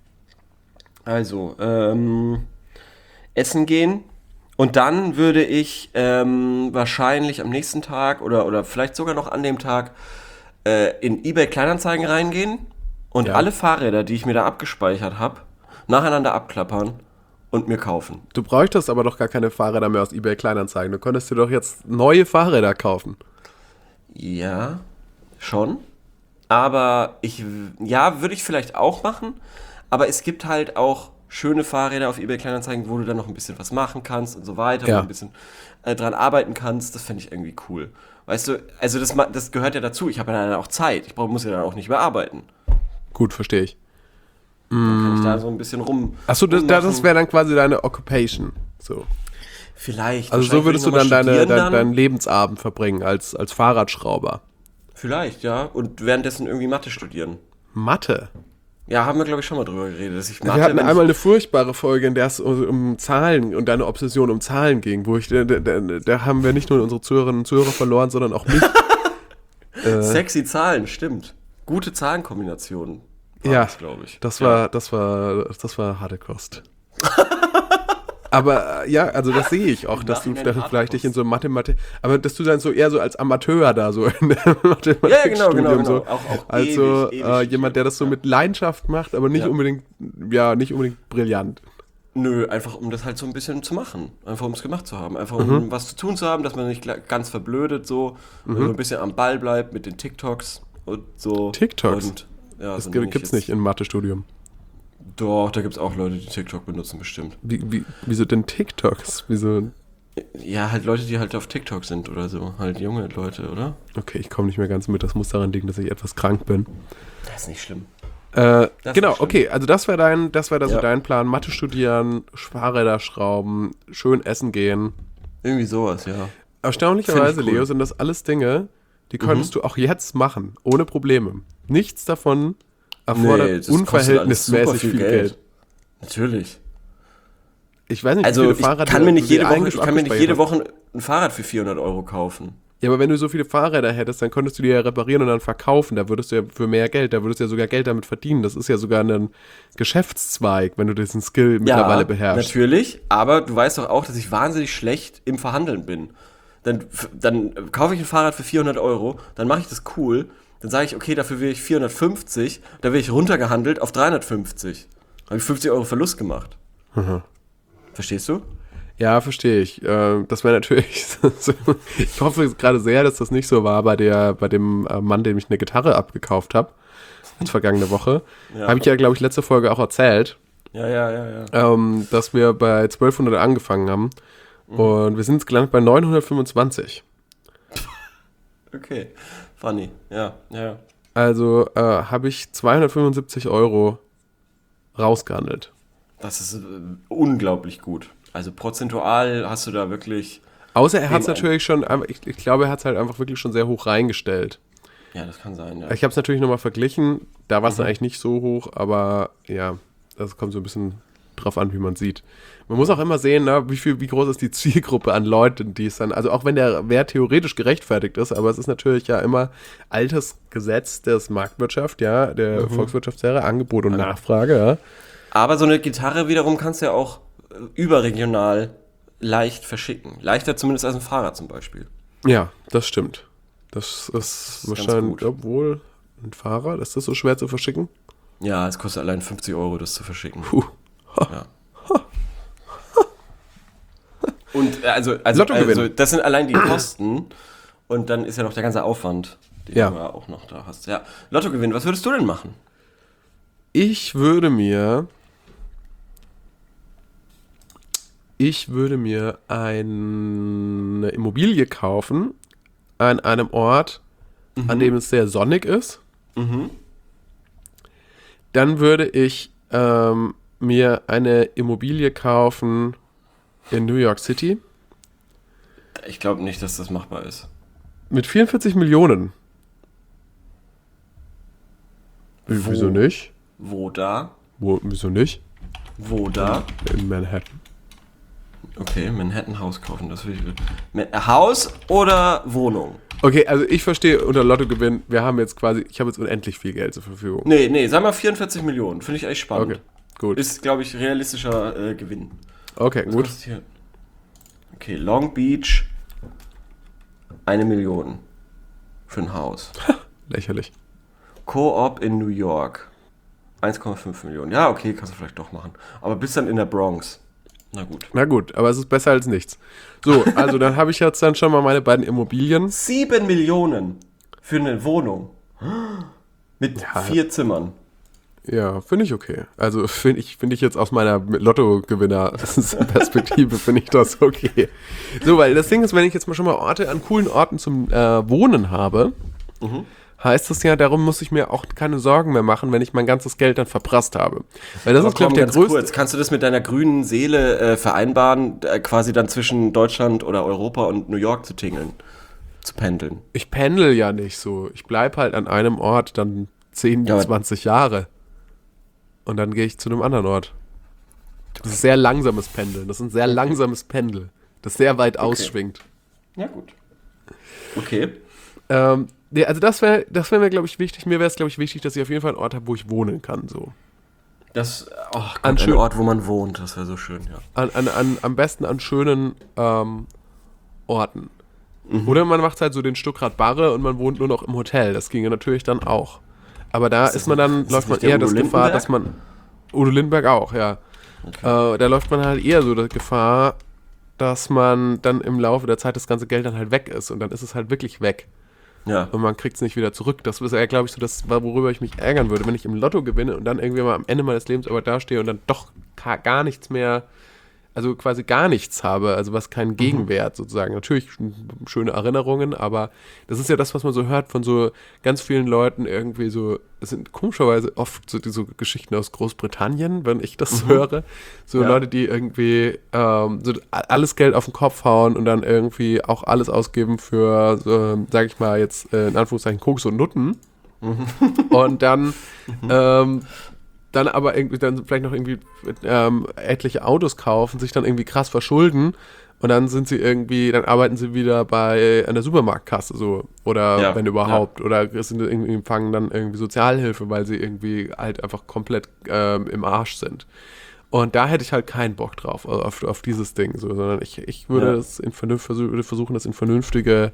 also, ähm, essen gehen. Und dann würde ich ähm, wahrscheinlich am nächsten Tag oder, oder vielleicht sogar noch an dem Tag äh, in eBay Kleinanzeigen reingehen und Ja. alle Fahrräder, die ich mir da abgespeichert habe, nacheinander abklappern und mir kaufen. Du bräuchtest aber doch gar keine Fahrräder mehr aus eBay Kleinanzeigen. Du könntest dir doch jetzt neue Fahrräder kaufen. Ja, schon. Aber ich, ja, würde ich vielleicht auch machen. Aber es gibt halt auch schöne Fahrräder auf eBay Kleinanzeigen, wo du dann noch ein bisschen was machen kannst und so weiter, Ja. wo du ein bisschen äh, dran arbeiten kannst. Das fände ich irgendwie cool. Weißt du, also das, ma- das gehört ja dazu. Ich habe ja dann auch Zeit. Ich brauch, muss ja dann auch nicht mehr arbeiten. Gut, verstehe ich. Dann kann ich da so ein bisschen rum. Achso, das, das rummachen. wäre dann quasi deine Occupation. So. Vielleicht. Also so Wahrscheinlich würdest du würde dann ich noch mal deine, studieren dein, deinen Lebensabend verbringen als, als Fahrradschrauber. Vielleicht, ja. Und währenddessen irgendwie Mathe studieren. Mathe. Ja, haben wir, glaube ich, schon mal drüber geredet, dass ich Wir Mathe... hatten wenn ich- einmal eine furchtbare Folge, in der es um, um Zahlen und deine Obsession um Zahlen ging, wo ich, da, da, da haben wir nicht nur unsere Zuhörerinnen und Zuhörer verloren, sondern auch mich. äh, Sexy Zahlen, stimmt. Gute Zahlenkombinationen. war Ja, das, glaube ich. Das Ja. war, das war, das war harte Kost. Aber äh, ja, also das sehe ich auch, dass du Nachhinein vielleicht, harte vielleicht dich in Kost. so Mathematik, aber dass du dann so eher so als Amateur da so in der Mathematikstudium Ja, genau, genau, genau. so, Auch- auch also ewig, ewig äh, jemand, der das so ja. mit Leidenschaft macht, aber nicht Ja. unbedingt, ja, nicht unbedingt brillant. Nö, einfach um das halt so ein bisschen zu machen. Einfach um es gemacht zu haben. Einfach Mhm. um was zu tun zu haben, dass man nicht gla- ganz verblödet so. Und so ein bisschen am Ball bleibt mit den TikToks und so. TikToks? Und, ja, Das so gibt nenn ich es jetzt- nicht im Mathestudium. Doch, da gibt es auch Leute, die TikTok benutzen bestimmt. Wie, wie, wieso denn TikToks? Wieso? Ja, halt Leute, die halt auf TikTok sind oder so. Halt junge Leute, oder? Okay, ich komme nicht mehr ganz mit. Das muss daran liegen, dass ich etwas krank bin. Das ist nicht schlimm. Äh, Das genau, ist schlimm. okay, also das wäre dein, das wäre da so Ja. dein Plan. Mathe studieren, Fahrräder schrauben, schön essen gehen. Irgendwie sowas, ja. Erstaunlicherweise, Find ich cool. Leo, sind das alles Dinge, die könntest du auch jetzt machen, ohne Probleme. Nichts davon erfordert Nee, das kostet unverhältnismäßig alles super viel Geld. Natürlich. Ich weiß nicht, Also wie ich viele Fahrräder kann mir nicht du dir jede Woche, eigentlich ich kann mir nicht abgespeichert jede hast. Woche ein Fahrrad für vierhundert Euro kaufen. Ja, aber wenn du so viele Fahrräder hättest, dann könntest du die ja reparieren und dann verkaufen. Da würdest du ja für mehr Geld, da würdest du ja sogar Geld damit verdienen. Das ist ja sogar ein Geschäftszweig, wenn du diesen Skill mittlerweile beherrschst. natürlich, aber du weißt doch auch, dass ich wahnsinnig schlecht im Verhandeln bin. Dann, f- dann kaufe ich ein Fahrrad für vierhundert Euro, dann mache ich das cool, dann sage ich, okay, dafür will ich vierhundertfünfzig, da will ich runtergehandelt auf dreihundertfünfzig. Habe ich fünfzig Euro Verlust gemacht. Verstehst du? Ja, verstehe ich. Äh, Das wäre natürlich. so- Ich hoffe gerade sehr, dass das nicht so war bei der, bei dem äh, Mann, dem ich eine Gitarre abgekauft habe. Vergangene Woche. Ja. Habe ich ja, glaube ich, letzte Folge auch erzählt, Ja, ja, ja, ja. ähm, dass wir bei zwölfhundert angefangen haben. Und wir sind jetzt gelandet bei neunhundertfünfundzwanzig. Okay. Funny. Ja, ja, ja. Also äh, habe ich zweihundertfünfundsiebzig Euro rausgehandelt. Das ist äh, unglaublich gut. Also prozentual hast du da wirklich... Außer er hat es Den- natürlich schon, aber ich, ich glaube, er hat es halt einfach wirklich schon sehr hoch reingestellt. Ja, das kann sein, ja. Ich habe es natürlich nochmal verglichen, da war es Mhm. dann eigentlich nicht so hoch, aber ja, das kommt so ein bisschen drauf an, wie man sieht. Man muss auch immer sehen, ne, wie viel, wie groß ist die Zielgruppe an Leuten, die es dann, also auch wenn der Wert theoretisch gerechtfertigt ist, aber es ist natürlich ja immer altes Gesetz des Marktwirtschaft, ja, der Mhm. Volkswirtschaftslehre, Angebot und Nachfrage, ja. Aber so eine Gitarre wiederum kannst du ja auch äh, überregional leicht verschicken. Leichter zumindest als ein Fahrrad zum Beispiel. Ja, das stimmt. Das ist, ist ganz wahrscheinlich, gut. obwohl, ein Fahrrad, ist das so schwer zu verschicken? Ja, es kostet allein fünfzig Euro, das zu verschicken. Puh. Ja. Und äh, also, also, Lottogewinn. also das sind allein die Kosten und dann ist ja noch der ganze Aufwand, den Ja. du ja auch noch da hast. Ja. Lottogewinn, was würdest du denn machen? Ich würde mir. Ich würde mir eine Immobilie kaufen an einem Ort, an dem es sehr sonnig ist. Mhm. Dann würde ich ähm, mir eine Immobilie kaufen in New York City Ich glaube nicht, dass das machbar ist. mit vierundvierzig Millionen. W- Wo? Wieso nicht? Wo da? Wo, wieso nicht? Wo da? In Manhattan. Okay, Manhattan Haus kaufen, das will ich. Ma- Haus oder Wohnung? Okay, also ich verstehe unter Lottogewinn, wir haben jetzt quasi, ich habe jetzt unendlich viel Geld zur Verfügung. Nee, nee, sag mal vierundvierzig Millionen. Finde ich echt spannend. Okay, gut. Ist, glaube ich, realistischer äh, Gewinn. Okay, Was gut. kostet hier? Okay, Long Beach, eine Million für ein Haus. Lächerlich. Co-op in New York, eins Komma fünf Millionen. Ja, okay, kannst du vielleicht doch machen. Aber bist dann in der Bronx. Na gut. Na gut, aber es ist besser als nichts. So, also dann habe ich jetzt dann schon mal meine beiden Immobilien. Sieben Millionen für eine Wohnung. Mit Ja. vier Zimmern. Ja, finde ich okay. Also finde ich, finde ich jetzt aus meiner Lottogewinner-Perspektive finde ich das okay. So, weil das Ding ist, wenn ich jetzt mal schon mal Orte an coolen Orten zum äh, Wohnen habe, Mhm. heißt das ja, darum muss ich mir auch keine Sorgen mehr machen, wenn ich mein ganzes Geld dann verprasst habe. Weil das Aber ist, glaube komm, ich, der ganz größte... kurz, kannst du das mit deiner grünen Seele äh, vereinbaren, äh, quasi dann zwischen Deutschland oder Europa und New York zu tingeln? Zu pendeln? Ich pendel ja nicht so. Ich bleibe halt an einem Ort dann zehn, Ja, aber- zwanzig Jahre. Und dann gehe ich zu einem anderen Ort. Das ist sehr langsames Pendeln. Das ist ein sehr langsames Pendel, das sehr weit ausschwingt. Ja, gut. Okay. Ähm, nee, also das wäre das wär mir, glaube ich, wichtig. Mir wäre es, glaube ich, wichtig, dass ich auf jeden Fall einen Ort habe, wo ich wohnen kann. So. Das, oh Gott, An ein schön- Ort, wo man wohnt, das wäre so schön, ja. An, an, an, am besten an schönen ähm, Orten. Oder man macht halt so den Stuckrad Barre und man wohnt nur noch im Hotel. Das ginge natürlich dann auch. Aber da Ist das ist man dann, nicht- ist läuft das man nicht der eher Udo das Gefahr, Lindenberg? dass man. Udo Lindenberg auch, ja. Äh, da läuft man halt eher so die Gefahr, dass man dann im Laufe der Zeit das ganze Geld dann halt weg ist und dann ist es halt wirklich weg. Ja. Und man kriegt es nicht wieder zurück. Das ist ja, glaube ich, so das, worüber ich mich ärgern würde, wenn ich im Lotto gewinne und dann irgendwie mal am Ende meines Lebens aber dastehe und dann doch ka- gar nichts mehr, also quasi gar nichts habe, also was keinen Gegenwert sozusagen. Natürlich sch- schöne Erinnerungen, aber das ist ja das, was man so hört von so ganz vielen Leuten irgendwie so, es sind komischerweise oft so diese Geschichten aus Großbritannien, wenn ich das höre, so Ja. Leute, die irgendwie ähm, so alles Geld auf den Kopf hauen und dann irgendwie auch alles ausgeben für, so, sag ich mal jetzt äh, in Anführungszeichen Koks und Nutten und dann ähm, dann aber irgendwie dann vielleicht noch irgendwie ähm, etliche Autos kaufen, sich dann irgendwie krass verschulden und dann sind sie irgendwie, dann arbeiten sie wieder bei an der Supermarktkasse so oder Ja, wenn überhaupt oder sind irgendwie empfangen dann irgendwie Sozialhilfe, weil sie irgendwie halt einfach komplett ähm, im Arsch sind. Und da hätte ich halt keinen Bock drauf, also auf, auf dieses Ding, so, sondern ich, ich würde Ja. es in vernünf- versuch- würde versuchen, das in vernünftige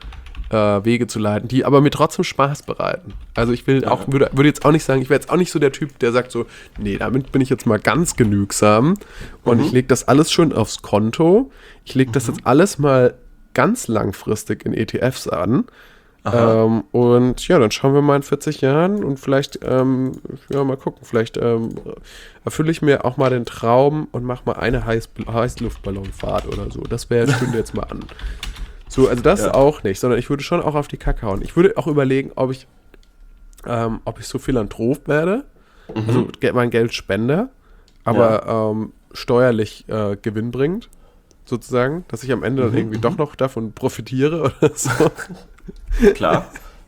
äh, Wege zu leiten, die aber mir trotzdem Spaß bereiten. Also ich will auch, würde, würde jetzt auch nicht sagen, ich wäre jetzt auch nicht so der Typ, der sagt so, nee, damit bin ich jetzt mal ganz genügsam und ich lege das alles schön aufs Konto. Ich lege das jetzt alles mal ganz langfristig in E T Fs an. Ähm, und ja, dann schauen wir mal in vierzig Jahren und vielleicht, ähm, ja, mal gucken, vielleicht ähm, erfülle ich mir auch mal den Traum und mache mal eine Heiß Heißluftballonfahrt oder so. Das wäre, stünde jetzt mal an. So, also das Ja. auch nicht, sondern ich würde schon auch auf die Kacke hauen. Ich würde auch überlegen, ob ich, ähm, ob ich so Philanthrop werde, also Ge- mein Geld spende, aber ähm, steuerlich äh, gewinnbringend, sozusagen, dass ich am Ende dann Mhm, irgendwie mhm. doch noch davon profitiere oder so. Klar.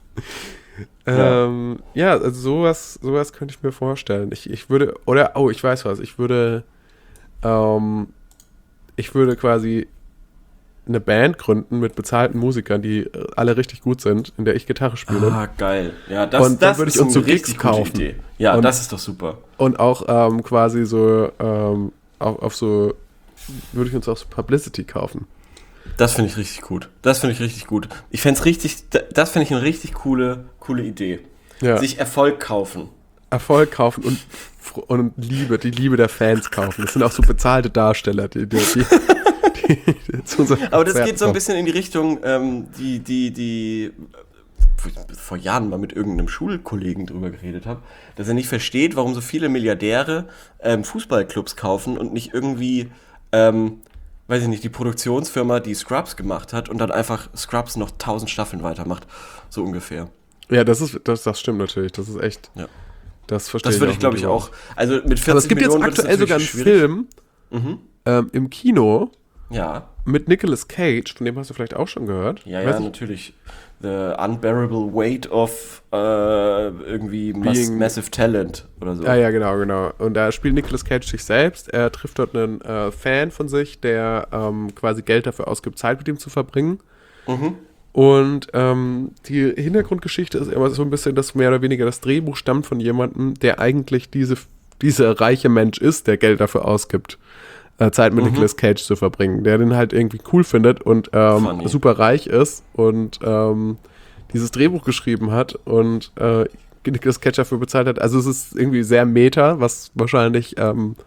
Ja. ähm, ja, also sowas, sowas könnte ich mir vorstellen. Ich, ich würde, oder, oh, ich weiß was, ich würde, ähm, ich würde quasi eine Band gründen mit bezahlten Musikern, die äh, alle richtig gut sind, in der ich Gitarre spiele. Ah, geil. Ja, das, Und dann das würde ich ist uns so eine Gigs richtig gute kaufen. Idee. Ja, Und- das ist doch super. Und auch ähm, quasi so ähm, auf, auf so, würde ich uns auch so Publicity kaufen. Das finde ich richtig gut. Das finde ich richtig gut. Ich fände es richtig, das finde ich eine richtig coole, coole Idee. Ja. Sich Erfolg kaufen. Erfolg kaufen und, Fr- und Liebe, die Liebe der Fans kaufen. Das sind auch so bezahlte Darsteller, die, die, die, die, die zu unseren Aber das Konzerten geht so ein kommen. bisschen in die Richtung, ähm, die, die, die vor Jahren mal mit irgendeinem Schulkollegen drüber geredet habe, dass er nicht versteht, warum so viele Milliardäre ähm, Fußballclubs kaufen und nicht irgendwie, ähm, weiß ich nicht, die Produktionsfirma, die Scrubs gemacht hat und dann einfach Scrubs noch tausend Staffeln weitermacht. So ungefähr. Ja, das ist, das, das stimmt natürlich. Das ist echt. Ja. Das verstehe Das würde ich, auch glaube ich, nicht auch. Also mit vierzig Aber es gibt jetzt Millionen wird es aktuell sogar einen natürlich schwierig. Film Mhm. ähm, im Kino Ja, mit Nicolas Cage, von dem hast du vielleicht auch schon gehört. ja, Weiß ja, ich- natürlich. The Unbearable Weight of äh, irgendwie Mass Being- Massive Talent oder so. Ja, ja, genau, genau. Und da spielt Nicolas Cage sich selbst. Er trifft dort einen äh, Fan von sich, der ähm, quasi Geld dafür ausgibt, Zeit mit ihm zu verbringen. Mhm. Und ähm, die Hintergrundgeschichte ist immer so ein bisschen, dass mehr oder weniger das Drehbuch stammt von jemandem, der eigentlich diese, dieser reiche Mensch ist, der Geld dafür ausgibt, äh, Zeit mit Mhm. Nicolas Cage zu verbringen, der den halt irgendwie cool findet und ähm, Funny. super reich ist und ähm, dieses Drehbuch geschrieben hat und äh, Nicolas Cage dafür bezahlt hat. Also es ist irgendwie sehr meta, was wahrscheinlich ähm,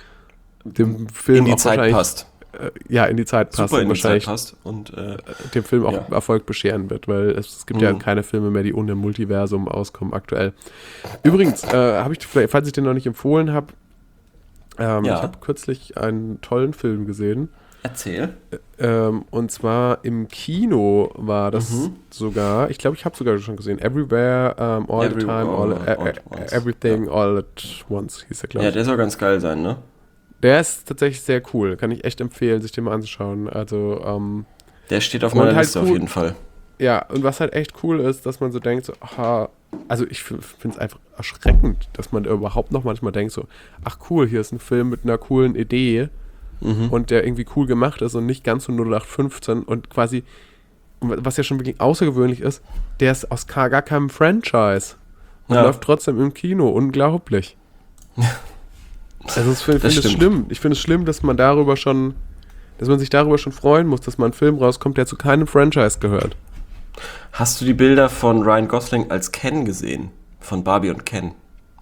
dem Film In die auch Zeit wahrscheinlich, passt. Äh, ja, in die Zeit passt Super und in die Zeit wahrscheinlich passt. Und äh, dem Film auch Ja. Erfolg bescheren wird, weil es, es gibt ja Mhm. keine Filme mehr, die ohne Multiversum auskommen aktuell. Übrigens, äh, habe ich, vielleicht- falls ich den noch nicht empfohlen habe, ähm, Ja. ich habe kürzlich einen tollen Film gesehen. erzähl. Ähm, und zwar im Kino war das Mhm. sogar, ich glaube, ich habe sogar schon gesehen, Everywhere, um, All the Every- Time, all, all- äh, all at äh, once. Everything, All at Once, hieß er, glaube Ja, ich. der soll ganz geil sein, ne? Der ist tatsächlich sehr cool, kann ich echt empfehlen, sich den mal anzuschauen. Also, ähm, Der steht auf Und meiner halt Liste auf cool. jeden Fall. ja, und was halt echt cool ist, dass man so denkt, so, aha, also ich finde es einfach erschreckend, dass man überhaupt noch manchmal denkt, so, ach cool, hier ist ein Film mit einer coolen Idee Mhm. und der irgendwie cool gemacht ist und nicht ganz so null acht fünfzehn und quasi, was ja schon wirklich außergewöhnlich ist, der ist aus gar gar keinem Franchise und Ja. läuft trotzdem im Kino, unglaublich. Also ich finde Das find es stimmt. schlimm, ich finde es schlimm, dass man darüber schon, dass man sich darüber schon freuen muss, dass mal ein Film rauskommt, der zu keinem Franchise gehört. Hast du die Bilder von Ryan Gosling als Ken gesehen? Von Barbie und Ken.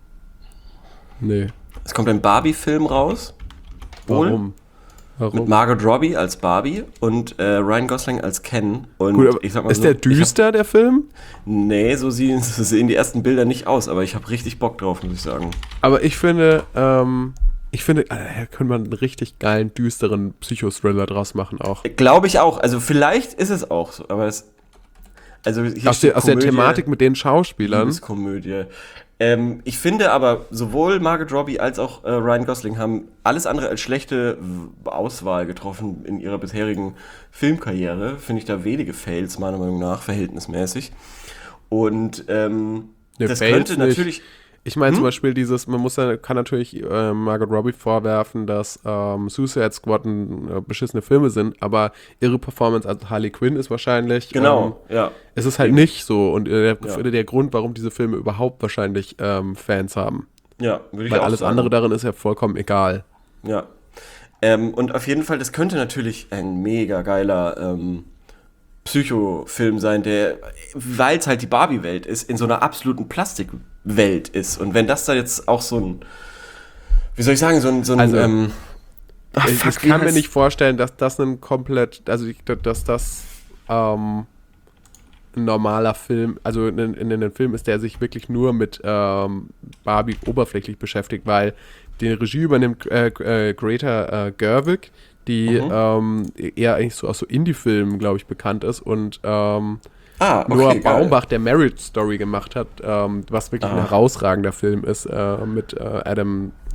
Nee. Es kommt ein Barbie-Film raus. Wohl. Warum? Mit Warum? Margot Robbie als Barbie und äh, Ryan Gosling als Ken. Und Gut, aber ich sag mal ist so, der ich hab- düster, der Film? Nee, so sehen, so sehen die ersten Bilder nicht aus, aber ich habe richtig Bock drauf, muss ich sagen. Aber ich finde, ähm, ich finde, äh, da könnte man einen richtig geilen, düsteren Psychothriller draus machen auch. Glaube ich auch. Also vielleicht ist es auch so, aber es. Also hier Aus, steht der, aus der Komödie, Thematik mit den Schauspielern. Liebeskomödie. Ähm, ich finde aber, sowohl Margot Robbie als auch äh, Ryan Gosling haben alles andere als schlechte W- Auswahl getroffen in ihrer bisherigen Filmkarriere. Finde ich da wenige Fails, meiner Meinung nach, verhältnismäßig. Und ähm, Ne, das Fails könnte nicht. natürlich. Ich meine Hm? zum Beispiel dieses, man muss ja, kann natürlich äh, Margot Robbie vorwerfen, dass ähm, Suicide Squad ein, äh, beschissene Filme sind, aber ihre Performance als Harley Quinn ist wahrscheinlich, Genau, ja. ähm, es ist halt nicht so und äh, der, Ja. der Grund, warum diese Filme überhaupt wahrscheinlich ähm, Fans haben. Ja, würde ich Weil auch alles sagen. andere darin ist ja vollkommen egal. Ja. Ähm, und auf jeden Fall, das könnte natürlich ein mega geiler ähm, Psychofilm sein, der, weil es halt die Barbie-Welt ist, in so einer absoluten Plastikwelt ist. Und wenn das da jetzt auch so ein, wie soll ich sagen, so ein, so ein Also, ähm, ach, ich fuck, ich wie kann mir heißt- nicht vorstellen, dass das ein komplett, also ich, dass das ähm, ein normaler Film, also in, in einem Film ist, der sich wirklich nur mit ähm, Barbie oberflächlich beschäftigt, weil die Regie übernimmt äh, äh, Greta äh, Gerwig, die Mhm. ähm, eher eigentlich so aus so Indie-Filmen, glaube ich, bekannt ist und ähm, Ah, okay, Noah geil. Baumbach, der Marriage Story gemacht hat, ähm, was wirklich ein Ah. herausragender Film ist, äh, mit äh, Adam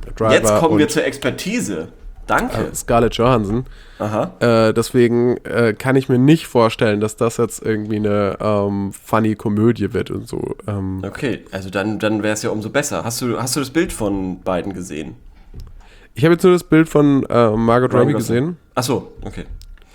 Driver Jetzt kommen wir und, zur Expertise. Danke. äh, Scarlett Johansson. Aha. Äh, deswegen äh, kann ich mir nicht vorstellen, dass das jetzt irgendwie eine ähm, funny Komödie wird und so. Ähm, Okay, also dann, dann wäre es ja umso besser. Hast du, hast du das Bild von beiden gesehen? Ich habe jetzt nur das Bild von äh, Margot Ryan Robbie Gosling. gesehen. Ach so, okay.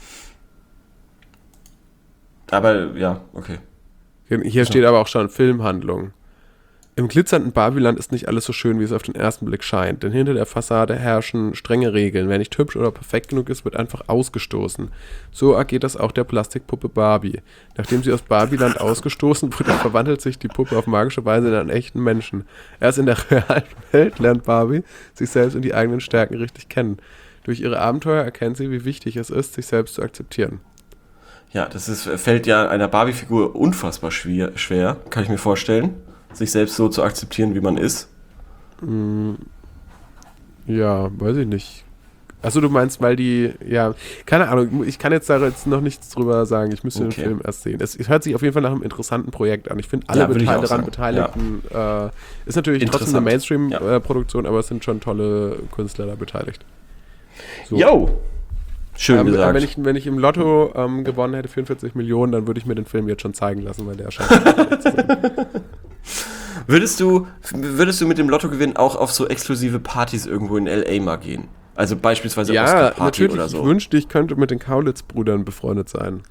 Aber ja, okay. Hier steht aber auch schon Filmhandlung. Im glitzernden Barbieland ist nicht alles so schön, wie es auf den ersten Blick scheint, denn hinter der Fassade herrschen strenge Regeln. Wer nicht hübsch oder perfekt genug ist, wird einfach ausgestoßen. So ergeht das auch der Plastikpuppe Barbie. Nachdem sie aus Barbieland ausgestoßen wurde, verwandelt sich die Puppe auf magische Weise in einen echten Menschen. Erst in der realen Welt lernt Barbie sich selbst und die eigenen Stärken richtig kennen. Durch ihre Abenteuer erkennt sie, wie wichtig es ist, sich selbst zu akzeptieren. Ja, das ist, fällt ja einer Barbie-Figur unfassbar schwer, schwer, kann ich mir vorstellen, sich selbst so zu akzeptieren, wie man ist. Ja, weiß ich nicht. Achso, du meinst, weil die, ja, keine Ahnung, ich kann jetzt da jetzt noch nichts drüber sagen, ich müsste Okay. den Film erst sehen. Es, es hört sich auf jeden Fall nach einem interessanten Projekt an. Ich finde, alle Ja, würde ich Bete- auch daran sagen. Beteiligten, äh, ist natürlich trotzdem eine Interessant. Mainstream-Produktion, aber es sind schon tolle Künstler da beteiligt. So. Yo! Schön Ähm, gesagt. wenn, ich, wenn ich im Lotto ähm, gewonnen hätte, vierundvierzig Millionen, dann würde ich mir den Film jetzt schon zeigen lassen, weil der scheint zu sein. Würdest du, würdest du mit dem Lottogewinn auch auf so exklusive Partys irgendwo in L A mal gehen? Also beispielsweise Ja, Oscar-Party natürlich. oder Ich so. wünschte, ich könnte mit den Kaulitz-Brüdern befreundet sein.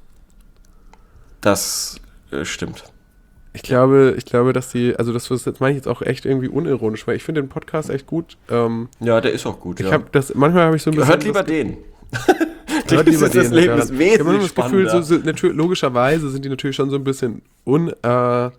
Das äh, stimmt. Ich glaube, ich glaube, dass die, also das ist jetzt meine ich jetzt auch echt irgendwie unironisch, weil ich finde den Podcast echt gut. Ähm, Ja, der ist auch gut. ich ja. habe das, manchmal habe ich so ein Hört lieber das, den. hört Das lieber ist das den, Leben ja. ist Ich habe immer wesentlich das Gefühl, so, spannender. so, natürlich, logischerweise sind die natürlich schon so ein bisschen un, äh,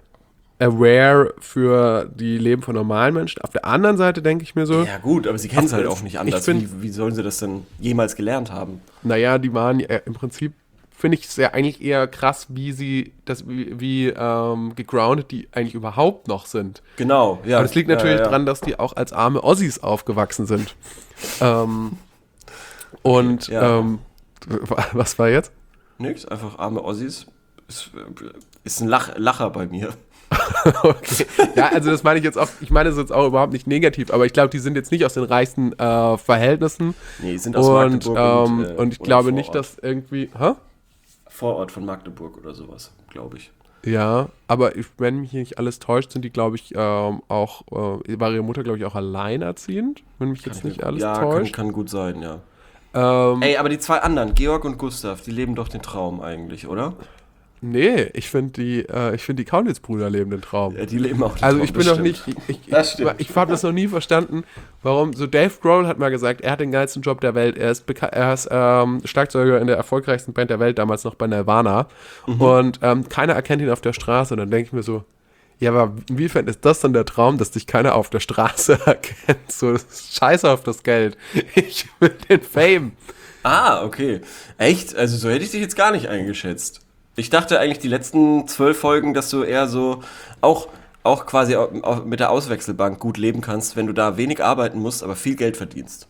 aware für die Leben von normalen Menschen. Auf der anderen Seite denke ich mir so, Ja gut, aber sie kennen es Ach, halt ich auch nicht anders. find- wie, wie sollen sie das denn jemals gelernt haben? naja, die waren ja im Prinzip, finde ich es ja eigentlich eher krass, wie sie, das, wie, wie ähm, gegroundet die eigentlich überhaupt noch sind. Genau, ja. Aber das liegt ja, natürlich ja, ja. dran, dass die auch als arme Ossis aufgewachsen sind. ähm, und ja. ähm, was war jetzt? Nix, einfach arme Ossis. Ist, ist ein Lach, Lacher bei mir. Okay. Ja, also das meine ich jetzt auch, ich meine das jetzt auch überhaupt nicht negativ, aber ich glaube, die sind jetzt nicht aus den reichsten äh, Verhältnissen. Nee, die sind aus Und, Magdeburg ähm, und, äh, und ich oder glaube Vorort. nicht, dass irgendwie. Hä? Vorort von Magdeburg oder sowas, glaube ich. Ja, aber ich, wenn mich nicht alles täuscht, sind die, glaube ich, ähm, auch, äh, war ihre Mutter, glaube ich, auch alleinerziehend, wenn mich jetzt nicht alles ja, kann, täuscht. kann gut sein, ja. Ähm, Ey, aber die zwei anderen, Georg und Gustav, die leben doch den Traum eigentlich, oder? nee, ich finde die, äh, ich finde die Kaulitz-Brüder leben den Traum. Ja, die leben auch den Also Traum, ich bin das doch stimmt. nicht, ich, ich, Das ich, stimmt. ich habe das noch nie verstanden, warum, so Dave Grohl hat mal gesagt, er hat den geilsten Job der Welt, er ist, beka- er ist ähm, Schlagzeuger in der erfolgreichsten Band der Welt, damals noch bei Nirvana Mhm. und ähm, keiner erkennt ihn auf der Straße und dann denke ich mir so, ja, aber inwiefern ist das dann der Traum, dass dich keiner auf der Straße erkennt, so, das ist scheiße auf das Geld, ich will den Fame. Ah, okay. Echt? Also so hätte ich dich jetzt gar nicht eingeschätzt. Ich dachte eigentlich die letzten zwölf Folgen, dass du eher so auch, auch quasi au- au- mit der Auswechselbank gut leben kannst, wenn du da wenig arbeiten musst, aber viel Geld verdienst.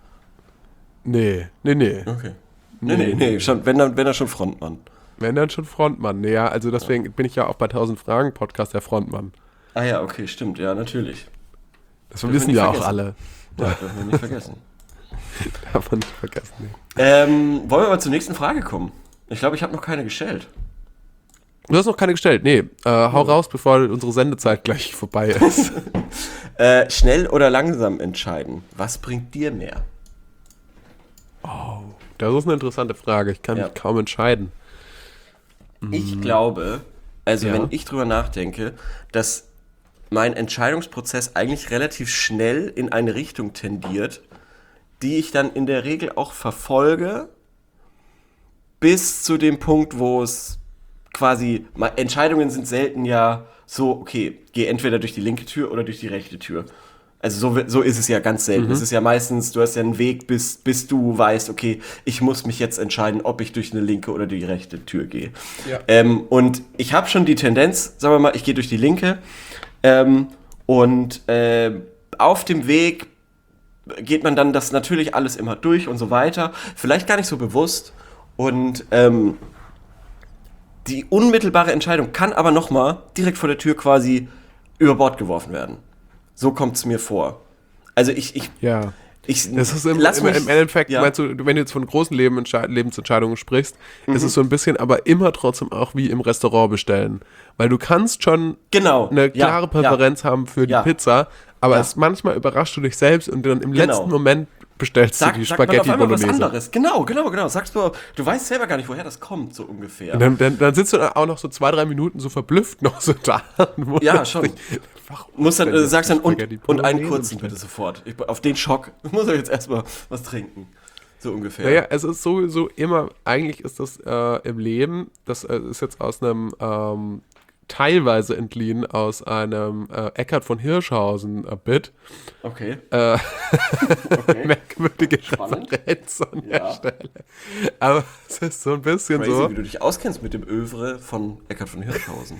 Nee, nee, nee. Okay. Nee, nee, nee, schon, wenn, dann, wenn er schon Frontmann. Wenn dann schon Frontmann, nee, ja, also deswegen bin ich ja auch bei tausend Fragen Podcast der Frontmann. Ah ja, okay, stimmt, ja, natürlich. Das Dürfen wissen wir nicht ja auch vergessen. alle. Ja, dürfen wir nicht vergessen. Darf man nicht vergessen. Nee. Ähm, wollen wir mal zur nächsten Frage kommen? Ich glaube, ich habe noch keine gestellt. Du hast noch keine gestellt. Nee, äh, hau raus, bevor unsere Sendezeit gleich vorbei ist. Äh, schnell oder langsam entscheiden. Was bringt dir mehr? Das ist eine interessante Frage. Ich kann Ja. mich kaum entscheiden. Ich glaube, also Ja. wenn ich drüber nachdenke, dass mein Entscheidungsprozess eigentlich relativ schnell in eine Richtung tendiert, die ich dann in der Regel auch verfolge, bis zu dem Punkt, wo es quasi, ma- Entscheidungen sind selten ja so, okay, geh entweder durch die linke Tür oder durch die rechte Tür. Also so, wi- so ist es ja ganz selten. Es ist ja meistens, du hast ja einen Weg, bis, bis du weißt, okay, ich muss mich jetzt entscheiden, ob ich durch eine linke oder die rechte Tür gehe. Ja. Ähm, und ich habe schon die Tendenz, sagen wir mal, ich gehe durch die linke ähm, und äh, auf dem Weg geht man dann das natürlich alles immer durch und so weiter. Vielleicht gar nicht so bewusst. Und ähm, die unmittelbare Entscheidung kann aber nochmal direkt vor der Tür quasi über Bord geworfen werden. So kommt es mir vor. Also ich, ich, Ja. ich Das ist im, lass im, mich, im Endeffekt, ja. meinst du, wenn du jetzt von großen Leben, Lebensentscheidungen sprichst, ist es so ein bisschen, aber immer trotzdem auch wie im Restaurant bestellen. Weil du kannst schon Genau. eine Ja, klare Präferenz ja. haben für die Ja. Pizza, aber Ja. es manchmal überraschst du dich selbst und dann im Genau. letzten Moment bestellst Sag, du die sagt man auf Spaghetti einmal was Bolognese. anderes. Genau, genau, genau. Sagst du, du weißt selber gar nicht, woher das kommt, so ungefähr. Und dann, dann, dann sitzt du dann auch noch so zwei, drei Minuten so verblüfft noch so da. und Ja, wunderst schon. dich, warum Muss dann, denn äh, jetzt sagst dann, und, Spaghetti und einen Bolognese kurzen bestellen? bitte sofort. Ich, auf den Schock muss er jetzt erstmal was trinken. So ungefähr. Naja, es ist sowieso immer, eigentlich ist das äh, im Leben, das äh, ist jetzt aus einem, ähm, teilweise entliehen aus einem äh, Eckhard von Hirschhausen äh, Bit. Okay. Äh, okay. merkwürdige Spannend. Referenz an der Ja. Stelle. Aber es ist so ein bisschen Crazy, so. wie du dich auskennst mit dem Övre von Eckhard von Hirschhausen.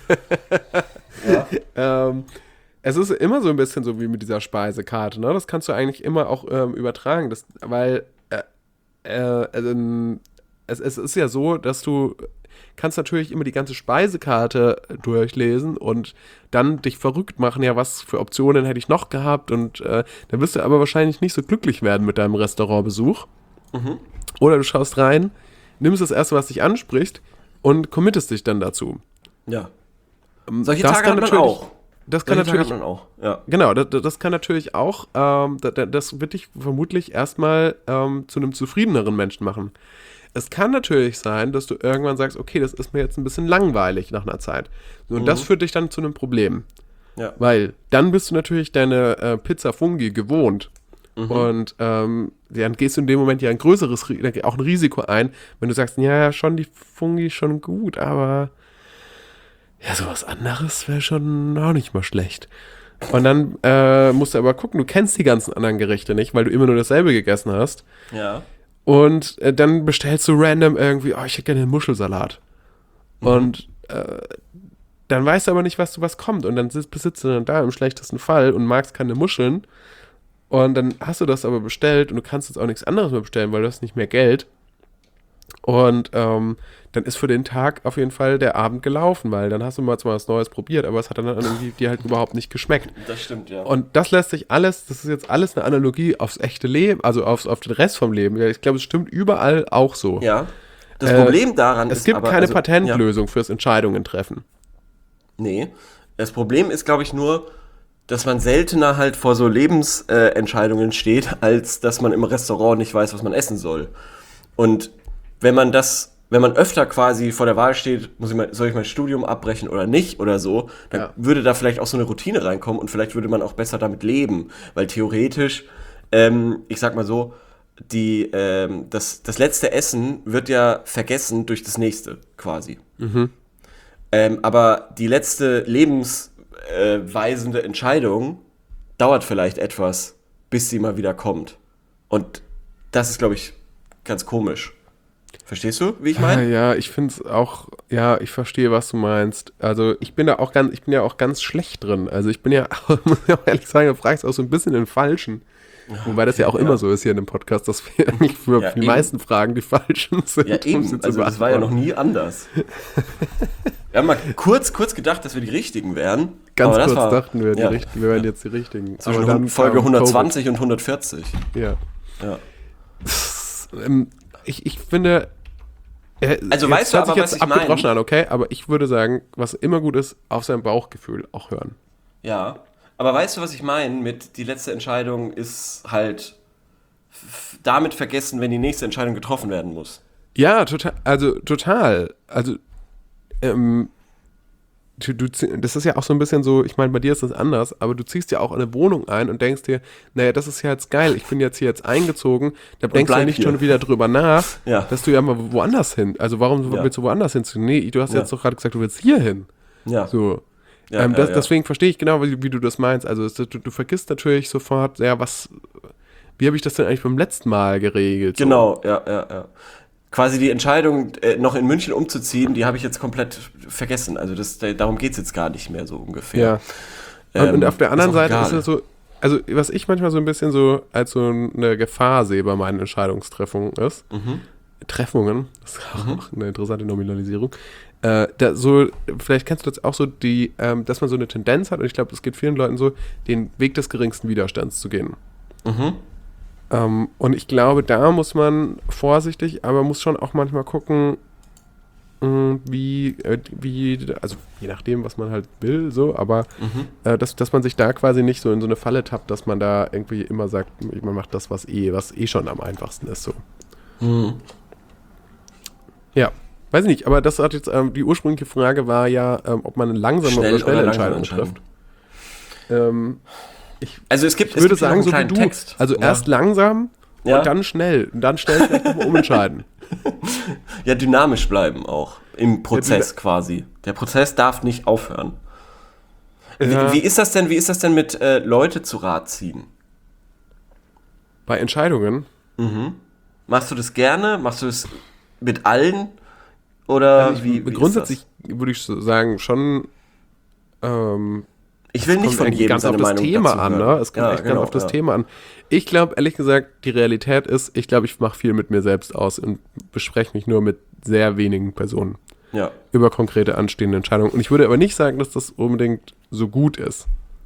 Ähm, es ist immer so ein bisschen so wie mit dieser Speisekarte, ne? Das kannst du eigentlich immer auch ähm, übertragen, das, weil äh, äh, ähm, es, es ist ja so, dass du kannst natürlich immer die ganze Speisekarte durchlesen und dann dich verrückt machen, ja, was für Optionen hätte ich noch gehabt und äh, dann wirst du aber wahrscheinlich nicht so glücklich werden mit deinem Restaurantbesuch. Mhm. Oder du schaust rein, nimmst das erste, was dich anspricht und committest dich dann dazu. Ja. Solche Das Tage kann hat man natürlich- auch. Das kann Solche Tage natürlich hat man auch. Ja. Genau, das, das kann natürlich auch, ähm, das, das wird dich vermutlich erstmal ähm, zu einem zufriedeneren Menschen machen. Es kann natürlich sein, dass du irgendwann sagst, okay, das ist mir jetzt ein bisschen langweilig nach einer Zeit. Und Mhm. das führt dich dann zu einem Problem. Ja. Weil dann bist du natürlich deine äh, Pizza Fungi gewohnt. Mhm. Und ähm, dann gehst du in dem Moment ja ein größeres, Ri- auch ein Risiko ein, wenn du sagst, ja, ja, schon die Fungi schon gut, aber ja, sowas anderes wäre schon auch nicht mal schlecht. Und dann äh, musst du aber gucken, du kennst die ganzen anderen Gerichte nicht, weil du immer nur dasselbe gegessen hast. Ja. Und äh, dann bestellst du random irgendwie, oh, ich hätte gerne einen Muschelsalat. Mhm. Und äh, dann weißt du aber nicht, was du was kommt. Und dann sitzt, sitzt du dann da im schlechtesten Fall und magst keine Muscheln. Und dann hast du das aber bestellt und du kannst jetzt auch nichts anderes mehr bestellen, weil du hast nicht mehr Geld. Und ähm, dann ist für den Tag auf jeden Fall der Abend gelaufen, weil dann hast du mal zwar was Neues probiert, aber es hat dann irgendwie dir halt überhaupt nicht geschmeckt. Das stimmt, ja. Und das lässt sich alles, das ist jetzt alles eine Analogie aufs echte Leben, also aufs, auf den Rest vom Leben. Ja, ich glaube, es stimmt überall auch so. ja. Das Äh, Problem daran ist Es gibt aber, keine also, ja. Patentlösung fürs Entscheidungen treffen. Nee. Das Problem ist, glaube ich, nur, dass man seltener halt vor so Lebensentscheidungen äh, Entscheidungen steht, als dass man im Restaurant nicht weiß, was man essen soll. Und wenn man das, wenn man öfter quasi vor der Wahl steht, muss ich mal, soll ich mein Studium abbrechen oder nicht oder so, dann Ja. würde da vielleicht auch so eine Routine reinkommen und vielleicht würde man auch besser damit leben. Weil theoretisch, ähm, ich sag mal so, die, ähm, das, das letzte Essen wird ja vergessen durch das nächste quasi. Ähm, aber die letzte lebensweisende Entscheidung dauert vielleicht etwas, bis sie mal wieder kommt. Und das ist, glaube ich, ganz komisch. Verstehst du, wie ich Ah, meine? ja, ich finde es auch, ja, ich verstehe, was du meinst. Also ich bin da auch ganz, ich bin ja auch ganz schlecht drin. Also ich bin ja, muss ich auch ehrlich sagen, du fragst auch so ein bisschen den Falschen. Wobei das ja auch ja. immer so ist hier in dem Podcast, dass wir eigentlich für Ja, die eben. meisten Fragen die Falschen sind. Ja, um eben. sie zu Also das war ja noch beantworten. nie anders. Wir haben mal kurz, kurz gedacht, dass wir die Richtigen wären. Ganz aber das kurz war, dachten wir, die ja, Richt- wir wären jetzt die Richtigen. zwischen Aber dann Folge kam hundertzwanzig und hundertvierzig. Covid. Ja. Ja. Ähm, ich, ich finde, äh, Also jetzt weißt du hört sich aber, jetzt was ich abgedroschen mein? an, okay? Aber ich würde sagen, was immer gut ist, auf sein Bauchgefühl auch hören. Ja. Aber weißt du, was ich meine mit die letzte Entscheidung ist halt f- damit vergessen, wenn die nächste Entscheidung getroffen werden muss. Ja, total, also total. Also, ähm, du, du, zie- das ist ja auch so ein bisschen so, ich meine, bei dir ist das anders, aber du ziehst ja auch in eine Wohnung ein und denkst dir, naja, das ist ja jetzt geil, ich bin jetzt hier jetzt eingezogen, da denkst du ja bleib nicht hier. schon wieder drüber nach, Ja. dass du ja mal woanders hin, also warum Ja. willst du woanders hinziehen? Nee, du hast Ja. jetzt doch gerade gesagt, du willst hier hin. Ja. So. Ja, ähm, ja, das, ja. Deswegen verstehe ich genau, wie, wie du das meinst. Also es, du, du vergisst natürlich sofort, ja, was, wie habe ich das denn eigentlich beim letzten Mal geregelt? So. Genau, ja, ja, ja. Quasi die Entscheidung, äh, noch in München umzuziehen, die habe ich jetzt komplett vergessen. Also das, da- darum geht es jetzt gar nicht mehr so ungefähr. Ja. Und, Ähm, und auf der anderen ist auch Seite egal. ist es so, also was ich manchmal so ein bisschen so als so eine Gefahr sehe bei meinen Entscheidungstreffungen ist, Mhm. Treffungen, das ist auch mhm. eine interessante Nominalisierung, äh, da so, vielleicht kennst du das auch so, die, ähm, dass man so eine Tendenz hat, und ich glaube, es geht vielen Leuten so, den Weg des geringsten Widerstands zu gehen. Mhm. Ähm, und ich glaube, da muss man vorsichtig, aber muss schon auch manchmal gucken, mh, wie, äh, wie, also je nachdem, was man halt will, so, aber Mhm. äh, dass, dass man sich da quasi nicht so in so eine Falle tappt, dass man da irgendwie immer sagt, man macht das, was eh, was eh schon am einfachsten ist, so. Mhm. Ja, weiß ich nicht, aber das hat jetzt, ähm, die ursprüngliche Frage war ja, ähm, ob man eine langsame Schnell oder schnelle oder langsame Entscheidung Entscheidung. trifft. Ähm, Also es gibt, ich würde es gibt sagen, so noch wie einen du, kleinen Text. also Ja. erst langsam Ja. und dann schnell. Und dann schnell vielleicht nochmal umentscheiden. Ja, dynamisch bleiben auch im Prozess Ja, quasi. Der Prozess darf nicht aufhören. Ja. Wie, wie ist das denn, wie ist das denn mit äh, Leute zu Rat ziehen? Bei Entscheidungen, Machst du das gerne? Machst du das mit allen? Oder also ich, wie, wie grundsätzlich ist das? würde ich so sagen, schon ähm, Ich will nicht kommt von eigentlich jedem ganz auf seine das Meinung Thema dazu an, hören. ne? Es kommt Ja, echt genau, ganz auf das ja. Thema an. Ich glaube, ehrlich gesagt, die Realität ist, ich glaube, ich mache viel mit mir selbst aus und bespreche mich nur mit sehr wenigen Personen Ja. über konkrete anstehende Entscheidungen. Und ich würde aber nicht sagen, dass das unbedingt so gut ist.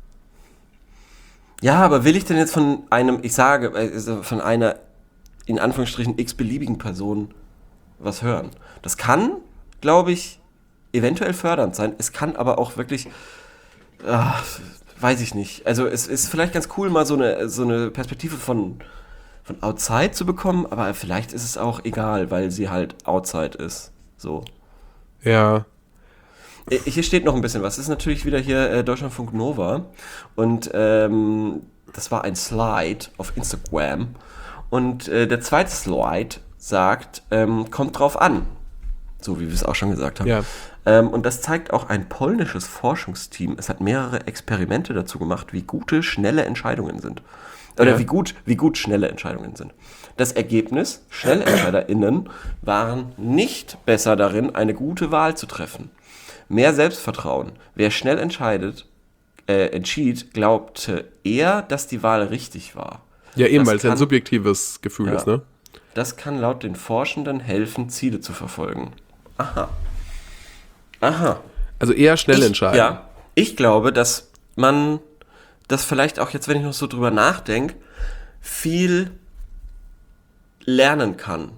Ja, aber will ich denn jetzt von einem, ich sage, also von einer in Anführungsstrichen x-beliebigen Person was hören? Das kann, glaube ich, eventuell fördernd sein. Es kann aber auch wirklich, ah, weiß ich nicht. Also es ist vielleicht ganz cool, mal so eine, so eine Perspektive von, von Outside zu bekommen, aber vielleicht ist es auch egal, weil sie halt Outside ist. So. Ja. Äh, Hier steht noch ein bisschen was. Das ist natürlich wieder hier äh, Deutschlandfunk Nova. Und ähm, das war ein Slide auf Instagram. Und äh, der zweite Slide sagt, ähm, kommt drauf an. So wie wir es auch schon gesagt haben. Ja. Ähm, und das zeigt auch ein polnisches Forschungsteam. Es hat mehrere Experimente dazu gemacht, wie gute, schnelle Entscheidungen sind. Oder Ja. wie gut, wie gut schnelle Entscheidungen sind. Das Ergebnis, SchnellentscheiderInnen waren nicht besser darin, eine gute Wahl zu treffen. Mehr Selbstvertrauen. Wer schnell entscheidet, äh, entschied, glaubte eher, dass die Wahl richtig war. Ja, eben, Das weil es ja ein kann- subjektives Gefühl Ja. ist, ne? Das kann laut den Forschenden helfen, Ziele zu verfolgen. Aha. Aha. Also eher schnell Ich- entscheiden. Ja, ich glaube, dass man das vielleicht auch jetzt, wenn ich noch so drüber nachdenke, viel lernen kann.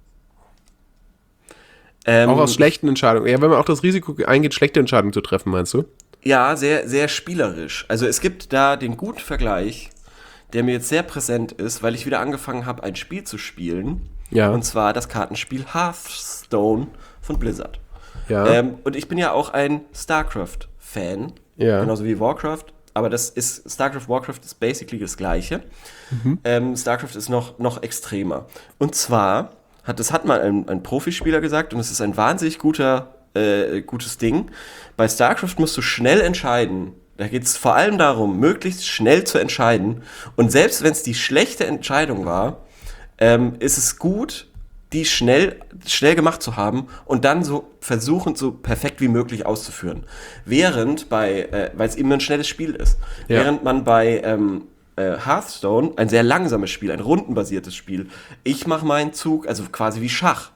Ähm, Auch aus schlechten Entscheidungen. Ja, wenn man auch das Risiko eingeht, schlechte Entscheidungen zu treffen, meinst du? Ja, sehr, sehr spielerisch. Also es gibt da den guten Vergleich, der mir jetzt sehr präsent ist, weil ich wieder angefangen habe, ein Spiel zu spielen. Ja. Und zwar das Kartenspiel Hearthstone von Blizzard. Ja. Ähm, und ich bin ja auch ein StarCraft-Fan, Ja. genauso wie Warcraft. Aber das ist, StarCraft, Warcraft ist basically das Gleiche. Mhm. Ähm, StarCraft ist noch, noch extremer. Und zwar, hat, das hat mal ein, ein Profispieler gesagt, und es ist ein wahnsinnig guter, äh, gutes Ding. Bei StarCraft musst du schnell entscheiden. Da geht es vor allem darum, möglichst schnell zu entscheiden. Und selbst wenn es die schlechte Entscheidung war, ähm, ist es gut, die schnell, schnell gemacht zu haben und dann so versuchen, so perfekt wie möglich auszuführen. Während bei, äh, weil es eben ein schnelles Spiel ist, Ja. während man bei ähm, äh, Hearthstone, ein sehr langsames Spiel, ein rundenbasiertes Spiel, ich mache meinen Zug, also quasi wie Schach.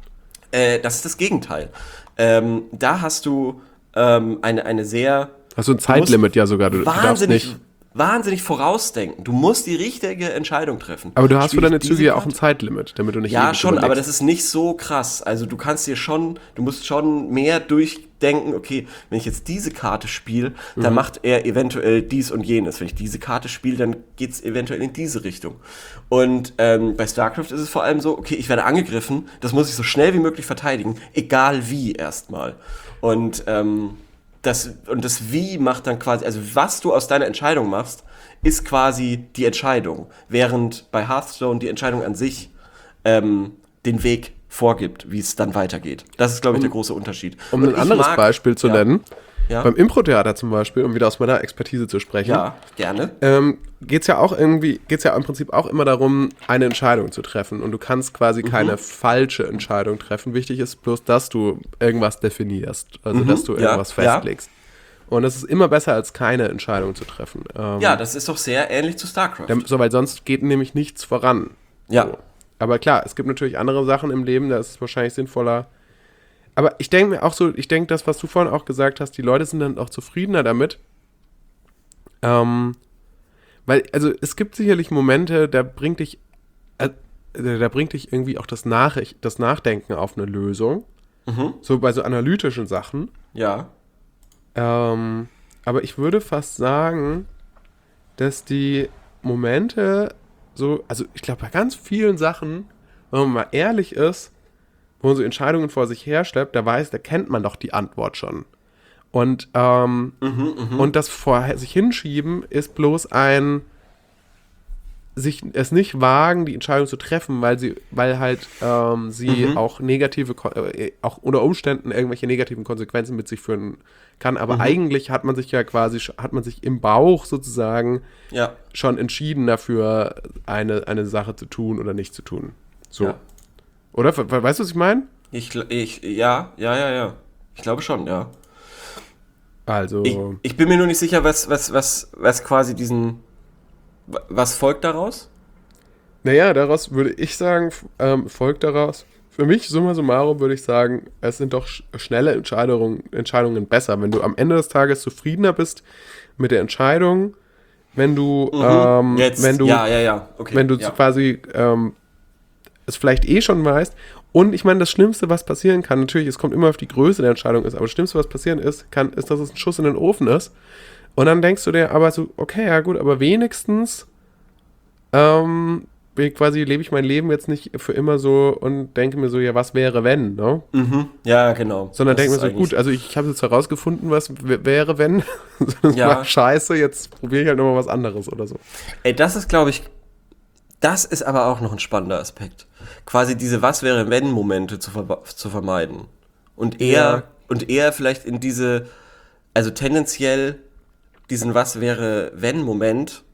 Äh, das ist das Gegenteil. Ähm, da hast du ähm, eine, eine sehr Hast du ein Zeitlimit ja sogar, du, du darfst wahnsinnig, nicht. wahnsinnig vorausdenken. Du musst die richtige Entscheidung treffen. Aber du hast für Spiel ich deine diese Züge ja auch Karte? ein Zeitlimit, damit du nicht Ja, ewig schon, aber überlegst. das ist nicht so krass. Also du kannst dir schon, du musst schon mehr durchdenken, okay, wenn ich jetzt diese Karte spiele, dann Mhm. macht er eventuell dies und jenes. Wenn ich diese Karte spiele, dann geht es eventuell in diese Richtung. Und ähm, bei StarCraft ist es vor allem so, okay, ich werde angegriffen, das muss ich so schnell wie möglich verteidigen, egal wie erstmal. Und ähm, das, und das Wie macht dann quasi, also was du aus deiner Entscheidung machst, ist quasi die Entscheidung. Während bei Hearthstone die Entscheidung an sich ähm, den Weg vorgibt, wie es dann weitergeht. Das ist, glaube ich, der große Unterschied. Um Und ein ich anderes mag- Beispiel zu ja, nennen, Ja, beim Impro-Theater zum Beispiel, um wieder aus meiner Expertise zu sprechen, ja, gerne. ähm, geht es ja auch irgendwie, geht es ja im Prinzip auch immer darum, eine Entscheidung zu treffen. Und du kannst quasi Mhm. keine falsche Entscheidung treffen. Wichtig ist bloß, dass du irgendwas definierst. Also, dass du Mhm. ja, irgendwas ja. festlegst. Und das ist immer besser, als keine Entscheidung zu treffen. Ähm, Ja, das ist doch sehr ähnlich zu StarCraft. dem- so, weil sonst geht nämlich nichts voran. ja. So. Aber klar, es gibt natürlich andere Sachen im Leben, da ist es wahrscheinlich sinnvoller. Aber ich denke mir auch so, ich denke, das, was du vorhin auch gesagt hast, die Leute sind dann auch zufriedener damit. Ähm, weil, also es gibt sicherlich Momente, da bringt dich, äh, da bringt dich irgendwie auch das, Nachricht, das Nachdenken auf eine Lösung. Mhm. So bei so analytischen Sachen. Ja. Ähm, aber ich würde fast sagen, dass die Momente so, also ich glaube bei ganz vielen Sachen, wenn man mal ehrlich ist, wo man so Entscheidungen vor sich herschleppt, da weiß, da kennt man doch die Antwort schon. Und, ähm, Mhm, mh. und das vor sich hinschieben ist bloß ein sich es nicht wagen, die Entscheidung zu treffen, weil sie, weil halt ähm, sie Mhm. auch negative, Ko- äh, auch unter Umständen irgendwelche negativen Konsequenzen mit sich führen kann. Aber Mhm. eigentlich hat man sich ja quasi, sch- hat man sich im Bauch sozusagen Ja. schon entschieden dafür, eine, eine Sache zu tun oder nicht zu tun. So. Ja. Oder? We- Weißt du, was ich meine? Ich, gl- ich, ja, ja, ja, ja. Ich glaube schon, ja. Also, Ich, ich bin mir nur nicht sicher, was, was, was, was quasi diesen, was folgt daraus? naja, daraus würde ich sagen, f- ähm, folgt daraus, für mich, summa summarum, würde ich sagen, es sind doch sch schnelle Entscheidungen, Entscheidungen besser. Wenn du am Ende des Tages zufriedener bist mit der Entscheidung, wenn du, ähm, Jetzt, wenn du, ja, ja, ja, okay. wenn du ja. quasi ähm, es vielleicht eh schon weißt. Und ich meine, das Schlimmste, was passieren kann, natürlich, es kommt immer auf die Größe der Entscheidung ist, aber das Schlimmste, was passieren ist, kann, ist, dass es ein Schuss in den Ofen ist. Und dann denkst du dir aber so, okay, ja gut, aber wenigstens ähm, bin ich quasi lebe ich mein Leben jetzt nicht für immer so und denke mir so, ja, was wäre, wenn, ne? Mhm. Ja, genau. Sondern Das denke mir ist so, eigentlich- gut, also ich habe jetzt herausgefunden, was w- wäre, wenn. Das Ja. war scheiße, jetzt probiere ich halt nochmal was anderes oder so. Ey, das ist, glaube ich, das ist aber auch noch ein spannender Aspekt. Quasi diese Was-wäre-wenn-Momente zu, ver zu vermeiden. Und eher, Ja. und eher vielleicht in diese, also tendenziell diesen Was-wäre-wenn-Moment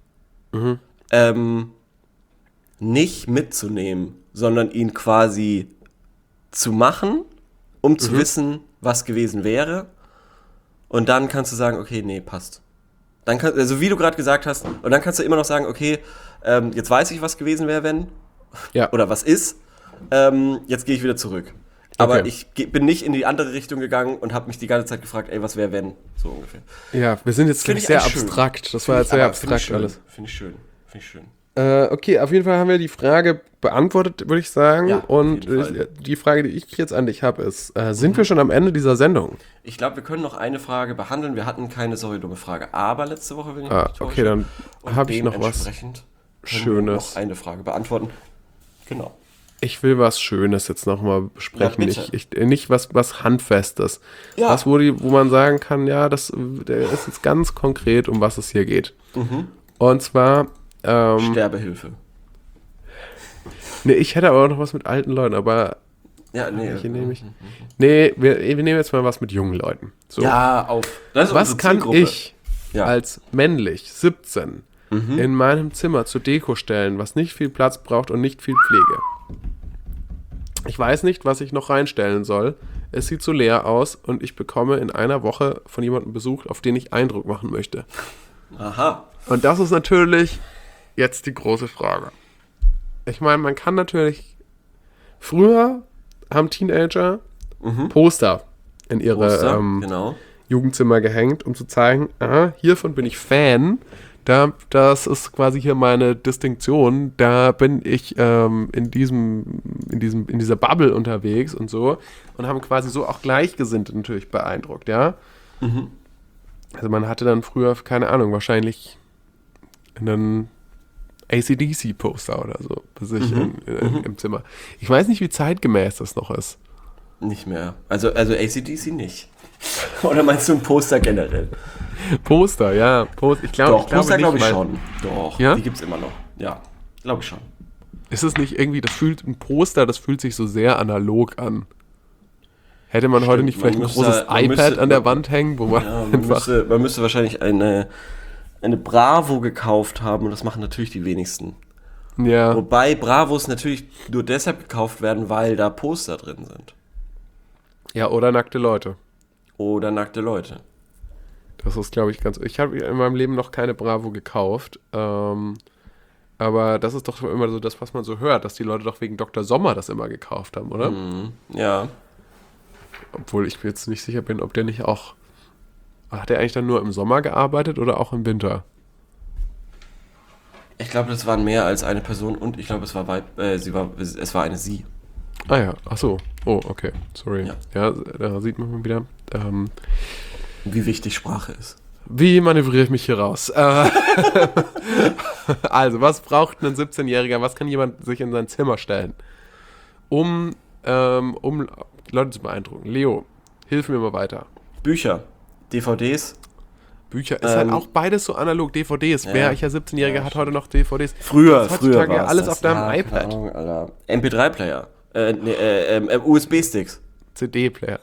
ähm, nicht mitzunehmen, sondern ihn quasi zu machen, um zu wissen, was gewesen wäre. Und dann kannst du sagen, okay, nee, passt. Dann kann, also wie du gerade gesagt hast, und dann kannst du immer noch sagen, okay, ähm, jetzt weiß ich, was gewesen wäre, wenn, Ja. oder was ist, ähm, jetzt gehe ich wieder zurück. Aber Okay. ich ge- bin nicht in die andere Richtung gegangen und habe mich die ganze Zeit gefragt, ey, was wäre, wenn, so ungefähr. Ja, wir sind jetzt Find gleich ich sehr eigentlich schön. abstrakt. Das Find war ich- jetzt sehr aber find ich abstrakt schön. alles. Finde ich schön, finde ich schön. Äh, okay, auf jeden Fall haben wir die Frage beantwortet, würde ich sagen. Ja, auf Und jeden Fall. äh, die Frage, die ich jetzt an dich habe, ist, äh, sind wir schon am Ende dieser Sendung? Ich glaube, wir können noch eine Frage behandeln. Wir hatten keine sorry dumme Frage, aber letzte Woche, wenn ich Ah, mich nicht okay, täusche. dann Und habe ich noch was dementsprechend können wir Schönes. noch eine Frage beantworten. Genau. Ich will was Schönes jetzt nochmal besprechen. Ja, ich, bitte. ich, äh, nicht was, was Handfestes. Ja. Was, wo, die, wo man sagen kann, ja, das äh, der ist jetzt ganz konkret, um was es hier geht. Mhm. Und zwar, ähm, Sterbehilfe. nee, ich hätte aber auch noch was mit alten Leuten, aber Ja, nee. welche nehme ich? Nee, wir, wir nehmen jetzt mal was mit jungen Leuten. So. Ja, auf. Das ist Was unsere kann Zielgruppe. ich Ja. als männlich siebzehn Mhm. in meinem Zimmer zur Deko stellen, was nicht viel Platz braucht und nicht viel Pflege? Ich weiß nicht, was ich noch reinstellen soll. Es sieht so leer aus und ich bekomme in einer Woche von jemandem Besuch, auf den ich Eindruck machen möchte. Aha. Und das ist natürlich jetzt die große Frage. Ich meine, man kann natürlich. Früher haben Teenager Poster in ihre Poster, ähm, genau. Jugendzimmer gehängt, um zu zeigen, ah, hiervon bin ich Fan. Da, das ist quasi hier meine Distinktion. Da bin ich ähm, in diesem, in diesem, in dieser Bubble unterwegs und so und haben quasi so auch Gleichgesinnte natürlich beeindruckt, ja. Also man hatte dann früher, keine Ahnung, wahrscheinlich einen A C D C-Poster oder so bei sich in, in, im Zimmer. Ich weiß nicht, wie zeitgemäß das noch ist. Nicht mehr. Also, also A C D C nicht. Oder meinst du ein Poster generell? Poster, ja. Post, ich glaube, Doch, ich glaube Poster nicht, glaube ich weil- schon. Doch, Ja? die gibt's immer noch. Ja, glaube ich schon. Ist es nicht irgendwie, das fühlt ein Poster, das fühlt sich so sehr analog an. Hätte man heute Stimmt, nicht vielleicht man ein müsste- großes man iPad müsste- an der Wand hängen, wo man Ja, man, einfach. müsste, man müsste wahrscheinlich eine, eine Bravo gekauft haben und das machen natürlich die wenigsten. Ja, Wobei Bravos natürlich nur deshalb gekauft werden, weil da Poster drin sind. ja, oder nackte Leute. Oder nackte Leute. Das ist, glaube ich, ganz. Ich habe in meinem Leben noch keine Bravo gekauft. Ähm, Aber das ist doch immer so das, was man so hört, dass die Leute doch wegen Doktor Sommer das immer gekauft haben, oder? Mhm. Ja. Obwohl ich mir jetzt nicht sicher bin, ob der nicht auch... Hat der eigentlich dann nur im Sommer gearbeitet oder auch im Winter? Ich glaube, das waren mehr als eine Person und ich glaube, es war Weib, äh, sie war, es war eine Sie. Ah ja, ach so. Oh, okay, sorry. Ja. Ja, da sieht man mal wieder... Ähm, Wie wichtig Sprache ist. Wie manövriere ich mich hier raus? Äh, also, was braucht ein siebzehnjähriger, was kann jemand sich in sein Zimmer stellen, um, ähm, um Leute zu beeindrucken? Leo, hilf mir mal weiter. Bücher, D V Ds. Bücher, ist Ähm, halt auch beides so analog, D V Ds. ja. Wer, ich ja siebzehnjähriger, Ja, hat heute noch D V Ds. Früher, Das ist früher heutzutage war ja alles auf deinem ja, iPad. keine Ahnung, Alter. M P drei Player. Äh, nee, äh, ähm, ähm, U S B-Sticks. C D-Player.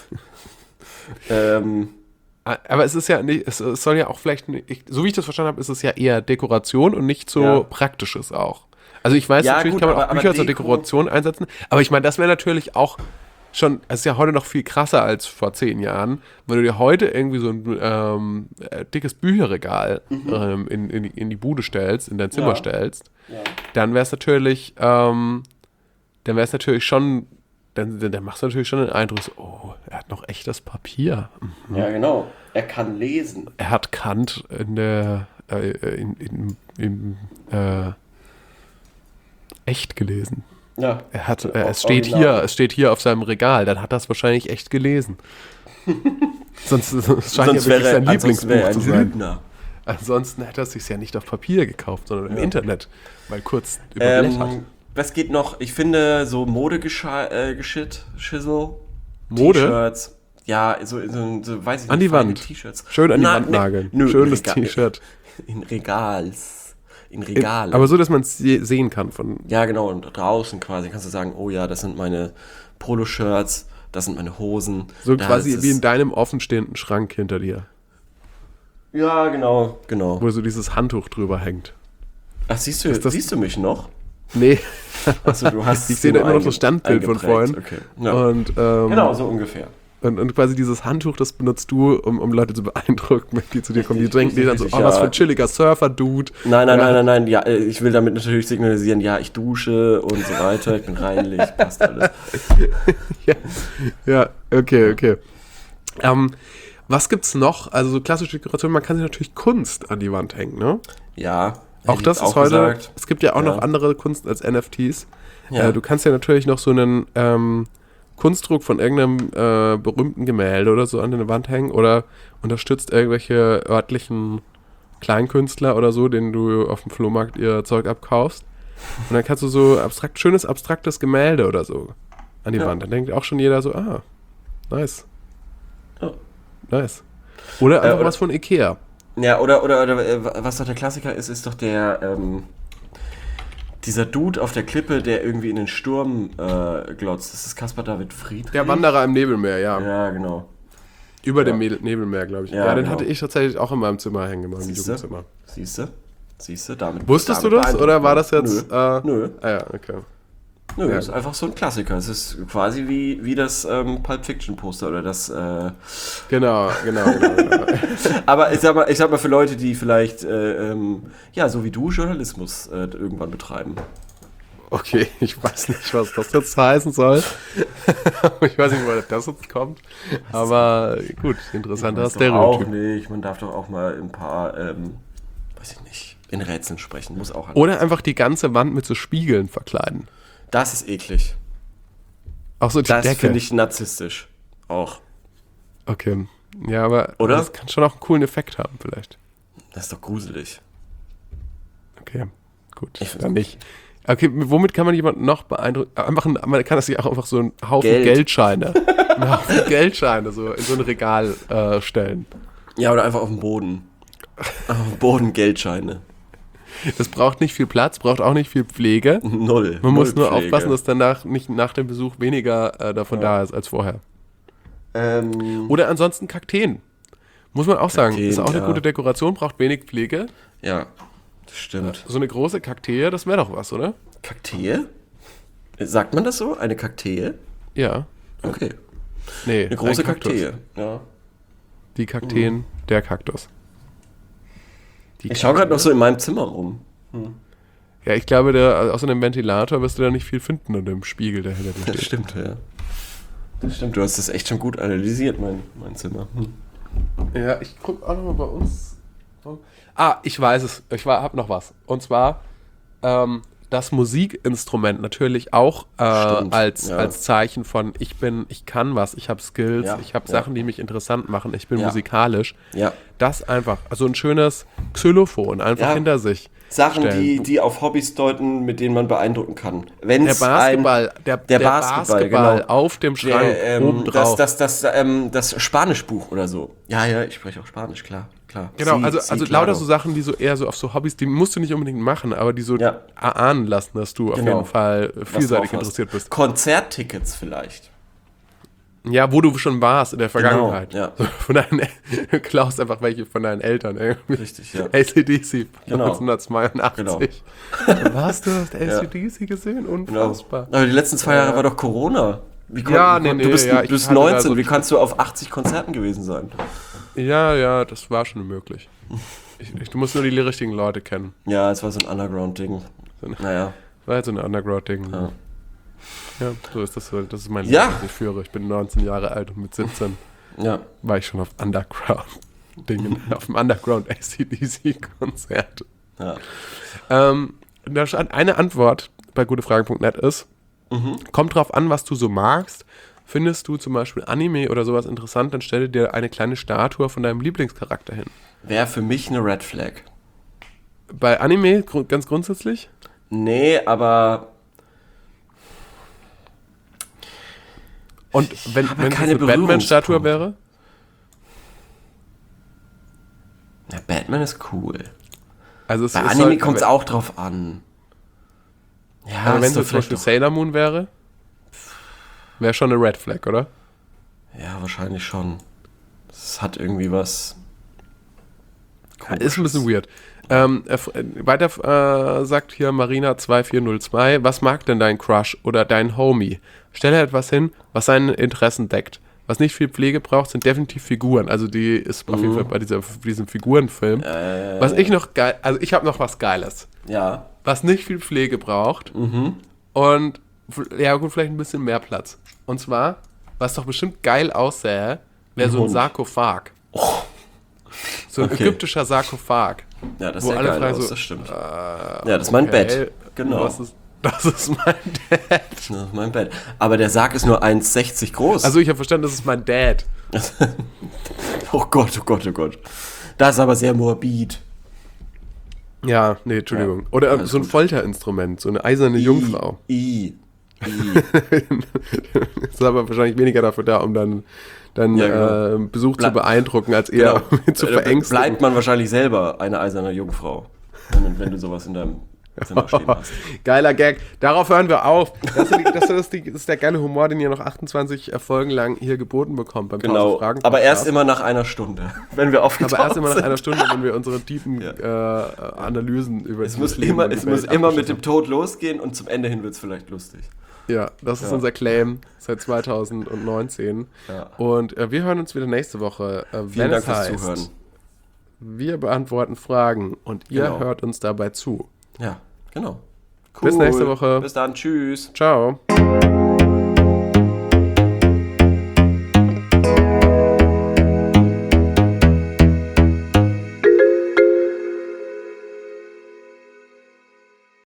Ähm, Aber es ist ja nicht, es, es soll ja auch vielleicht, nicht, so wie ich das verstanden habe, ist es ja eher Dekoration und nicht so Ja. Praktisches auch. Also ich weiß, Ja, natürlich gut, kann man auch aber- Bücher aber zur Deko- Dekoration einsetzen, aber ich meine, das wäre natürlich auch schon, es ist ja heute noch viel krasser als vor zehn Jahren, wenn du dir heute irgendwie so ein ähm, äh, dickes Bücherregal ähm, in, in, die- in die Bude stellst, in dein Zimmer Ja. stellst, ja. dann wäre es natürlich, ähm, dann wäre es natürlich schon, dann, dann, dann machst du natürlich schon den Eindruck, so, oh, er hat noch echtes Papier. ja, genau. Er kann lesen. Er hat Kant in der äh, in, in, in, äh, echt gelesen. Ja. Er hat, äh, Au- es steht Original. hier, es steht hier auf seinem Regal. Dann hat er es wahrscheinlich echt gelesen. Sonst es scheint Sonst ja wirklich wäre, sein ansonsten wäre Lieblingsbuch er ein zu sein. Lügner. Ansonsten hätte er es sich ja nicht auf Papier gekauft, sondern im Ja. Internet mal kurz überblättert. Ähm, was geht noch? Ich finde so Modegeschit, äh, Geschit, Schissel, Mode? T-Shirts. Ja, so, so, so weiß ich nicht. An die feine Wand. T-Shirts. Schön an die Na, Wand ne- nageln. nö, Schönes Regal- T-Shirt. In Regals. In In- Regalen. Aber so, dass man es sehen kann von. Ja, genau. Und draußen quasi kannst du sagen, oh ja, das sind meine Poloshirts, das sind meine Hosen. So das quasi ist- wie in deinem offenstehenden Schrank hinter dir, Ja, genau, genau. wo so dieses Handtuch drüber hängt. Ach, siehst du, Ist das- siehst du mich noch? Nee, Achso, du hast ich es sehe da nur immer noch das einge- Standbild von vorhin. eingeprägt. Okay. Ja. Und, ähm, Genau, so ungefähr. und, und quasi dieses Handtuch, das benutzt du, um, um Leute zu beeindrucken, wenn die zu dir kommen. Die Richtig, denken dir dann so, richtig, oh, was ja. für ein chilliger Surfer-Dude. Nein, nein, Ja. nein, nein, nein. Ja, äh, ich will damit natürlich signalisieren, ja, ich dusche und so weiter. Ich bin reinlich, passt alles. Ja, ja, okay, okay. Ähm, was gibt's noch? Also so klassische Dekoration, man kann sich natürlich Kunst an die Wand hängen, ne? Ja. Auch hätte das ich ist heute, gesagt. es gibt ja auch Ja. noch andere Kunst als N F Ts. Ja. Äh, du kannst ja natürlich noch so einen ähm, Kunstdruck von irgendeinem äh, berühmten Gemälde oder so an deine Wand hängen oder unterstützt irgendwelche örtlichen Kleinkünstler oder so, denen du auf dem Flohmarkt ihr Zeug abkaufst. Und dann kannst du so abstrakt, schönes, abstraktes Gemälde oder so an die Ja. Wand. Dann denkt auch schon jeder so, ah, nice. Ja. Nice. Oder einfach oder- was von Ikea. Ja, oder, oder, oder äh, was doch der Klassiker ist, ist doch der, ähm, dieser Dude auf der Klippe, der irgendwie in den Sturm äh, glotzt. Das ist Caspar David Friedrich. Der Wanderer im Nebelmeer, ja. Ja, genau. Über Ja. dem Mädel- Nebelmeer, glaube ich. Ja, Ja, den genau. hatte ich tatsächlich auch in meinem Zimmer hängen, in meinem Siehste? Jugendzimmer. Siehste? Siehste, damit. Wusstest du damit das oder war das jetzt? Nö. Äh, Nö. Ah ja, okay. Nö, Ja. das ist einfach so ein Klassiker. Es ist quasi wie, wie das ähm, Pulp Fiction Poster oder das. Äh Genau, genau, genau. genau. Aber ich sag mal, ich sag mal für Leute, die vielleicht, äh, ähm, ja, so wie du Journalismus äh, irgendwann betreiben. Okay, ich weiß nicht, was das jetzt heißen soll. Ich weiß nicht, woher das jetzt kommt. Aber gut, interessanter Weiß doch auch Stereotyp. nicht. Man darf doch auch mal ein paar, ähm, weiß ich nicht, in Rätseln sprechen. Muss auch. Oder einfach die ganze Wand mit so Spiegeln verkleiden. Das ist eklig. Auch so die Das Decke. finde ich narzisstisch. Auch. Okay. Ja, aber Oder? das kann schon auch einen coolen Effekt haben, vielleicht. Das ist doch gruselig. Okay, gut. Ich find's Dann nicht. Okay, womit kann man jemanden noch beeindrucken? Einfach ein, man kann das sich auch einfach so einen Haufen Geld. Geldscheine, einen Haufen Geldscheine so in so ein Regal äh, stellen. Ja, oder einfach auf dem Boden. Auf dem Boden Geldscheine. Das braucht nicht viel Platz, braucht auch nicht viel Pflege. Null. Man muss Null nur Pflege. aufpassen, dass danach nicht nach dem Besuch weniger äh, davon da ist als vorher. Ähm, Oder ansonsten Kakteen. Muss man auch sagen, Kakteen, ist auch eine ja. gute Dekoration, braucht wenig Pflege. ja, das stimmt. So eine große Kaktee, das wäre doch was, oder? Kaktee? Sagt man das so? Eine Kaktee? Ja. Okay. Nee, Eine große ein Kaktus. Kaktee. Ja. Die Kakteen, der Kaktus. Die Ich schaue gerade noch so in meinem Zimmer rum. Ja, ich glaube, der, außer dem Ventilator wirst du da nicht viel finden unter dem Spiegel, der hinter dir Das steht. stimmt, ja. Das stimmt, du hast das echt schon gut analysiert, mein, mein Zimmer. Hm. Ja, ich guck auch nochmal bei uns. Ah, ich weiß es. Ich war, hab noch was. Und zwar ähm, das Musikinstrument natürlich auch äh, Stimmt, als, ja. als Zeichen von ich bin, ich kann was, ich habe Skills, Ja, ich habe ja. Sachen, die mich interessant machen, ich bin Ja. musikalisch. Ja. Das einfach, also ein schönes Xylophon einfach Ja. hinter sich. Sachen, stellen. die, die auf Hobbys deuten, mit denen man beeindrucken kann. Wenn's Der Basketball, ein, der, der der Basketball, Basketball genau. auf dem Schrank Der, ähm, oben das, drauf. das, das, ähm, das Spanischbuch oder so. Ja, ja, ich spreche auch Spanisch, klar, klar. Genau, Sí, also, sí, also claro. lauter so Sachen, die so eher so auf so Hobbys, die musst du nicht unbedingt machen, aber die so Ja. erahnen lassen, dass du auf Genau. jeden Fall Was vielseitig drauf hast. interessiert bist. Konzerttickets vielleicht. Ja, wo du schon warst in der Vergangenheit. Genau, ja. So, von deinen, du klaust einfach welche von deinen Eltern. Irgendwie. Richtig, ja. A C D C Genau. neunzehnhundertzweiundachtzig. Was, du hast A C D C gesehen? Genau. Unfassbar. Aber die letzten zwei Jahre war doch Corona. Wie kon- Ja, wie nee, kon- nee, du bist, ja, du ich bist hatte da neunzehn, so- wie kannst du auf achtzig Konzerten gewesen sein? Ja, ja, das war schon möglich. Ich, ich, du musst nur die richtigen Leute kennen. Ja, es war so ein Underground-Ding. Naja. War halt so ein Underground-Ding. Ja. Ja, so ist das so. Das ist mein Ja. Leben, das ich führe. Ich bin neunzehn Jahre alt und mit siebzehn Ja. war ich schon auf Underground-Dingen, auf dem Underground-A C D C-Konzert. Ja. Ähm, da stand eine Antwort bei gutefragen punkt net ist, Mhm. kommt drauf an, was du so magst. Findest du zum Beispiel Anime oder sowas interessant, dann stelle dir eine kleine Statue von deinem Lieblingscharakter hin. Wäre für mich eine Red Flag. Bei Anime gru- ganz grundsätzlich? Nee, aber Und wenn habe wenn es keine eine Batman-Statue Berührungspunkte. wäre? ja, Batman ist cool. Also es Bei ist Anime halt- kommt es auch drauf an. Ja, Aber wenn ist es doch zum vielleicht Beispiel doch, Sailor Moon wäre, wäre schon eine Red Flag, oder? ja, wahrscheinlich schon. Es hat irgendwie was. Ist ein bisschen weird. Ähm, äh, weiter äh, sagt hier Marina zwei vier null zwei, was mag denn dein Crush oder dein Homie? Stelle etwas hin, was seine Interessen deckt. Was nicht viel Pflege braucht, sind definitiv Figuren. Also die ist auf jeden Fall bei dieser, diesem Figurenfilm. Äh, Was ich noch geil, also ich habe noch was Geiles, Ja. was nicht viel Pflege braucht Mhm. und f- ja gut, vielleicht ein bisschen mehr Platz. Und zwar, was doch bestimmt geil aussähe, wäre so ein Hund. Sarkophag. So ein Okay. ägyptischer Sarkophag. Ja, das Wo sieht alle geil fragen aus, so, das stimmt. Äh, ja, das ist mein okay, Bett. Genau. Das ist, das ist mein Dad. Das ist mein Bett. Aber der Sarg ist nur eins sechzig groß. Also ich habe verstanden, das ist mein Dad. oh Gott, oh Gott, oh Gott. Das ist aber sehr morbid. Ja, nee, Entschuldigung. Ja, Oder alles so ein gut. Folterinstrument, so eine eiserne Jungfrau. I. I. Das ist aber wahrscheinlich weniger dafür da, um dann, dann Ja, genau. äh, Besuch Ble- zu beeindrucken, als eher zu Äh, verängstigen. Bleibt man wahrscheinlich selber eine eiserne Jungfrau, wenn, wenn du sowas in deinem Zimmer stehen hast. Geiler Gag. Darauf hören wir auf. Das ist, die, das, ist die, das ist der geile Humor, den ihr noch achtundzweißig Folgen lang hier geboten bekommt beim Genau, Pause-Fragen- aber erst Podcast. immer nach einer Stunde, wenn wir aufgetaucht Aber erst immer nach sind. einer Stunde, wenn wir unsere tiefen Ja. äh, Analysen über Es dieses muss Leben immer, und die es muss Welt immer mit abgeschlossen dem Tod losgehen und zum Ende hin wird es vielleicht lustig. haben. Ja, das ist Ja. unser Claim seit zweitausendneunzehn. Ja. Und äh, wir hören uns wieder nächste Woche, äh, wenn Vielen Dank es fürs heißt, Zuhören. wir beantworten Fragen und ihr Genau. hört uns dabei zu. Ja, genau. Bis nächste Woche. Bis dann, tschüss. Ciao.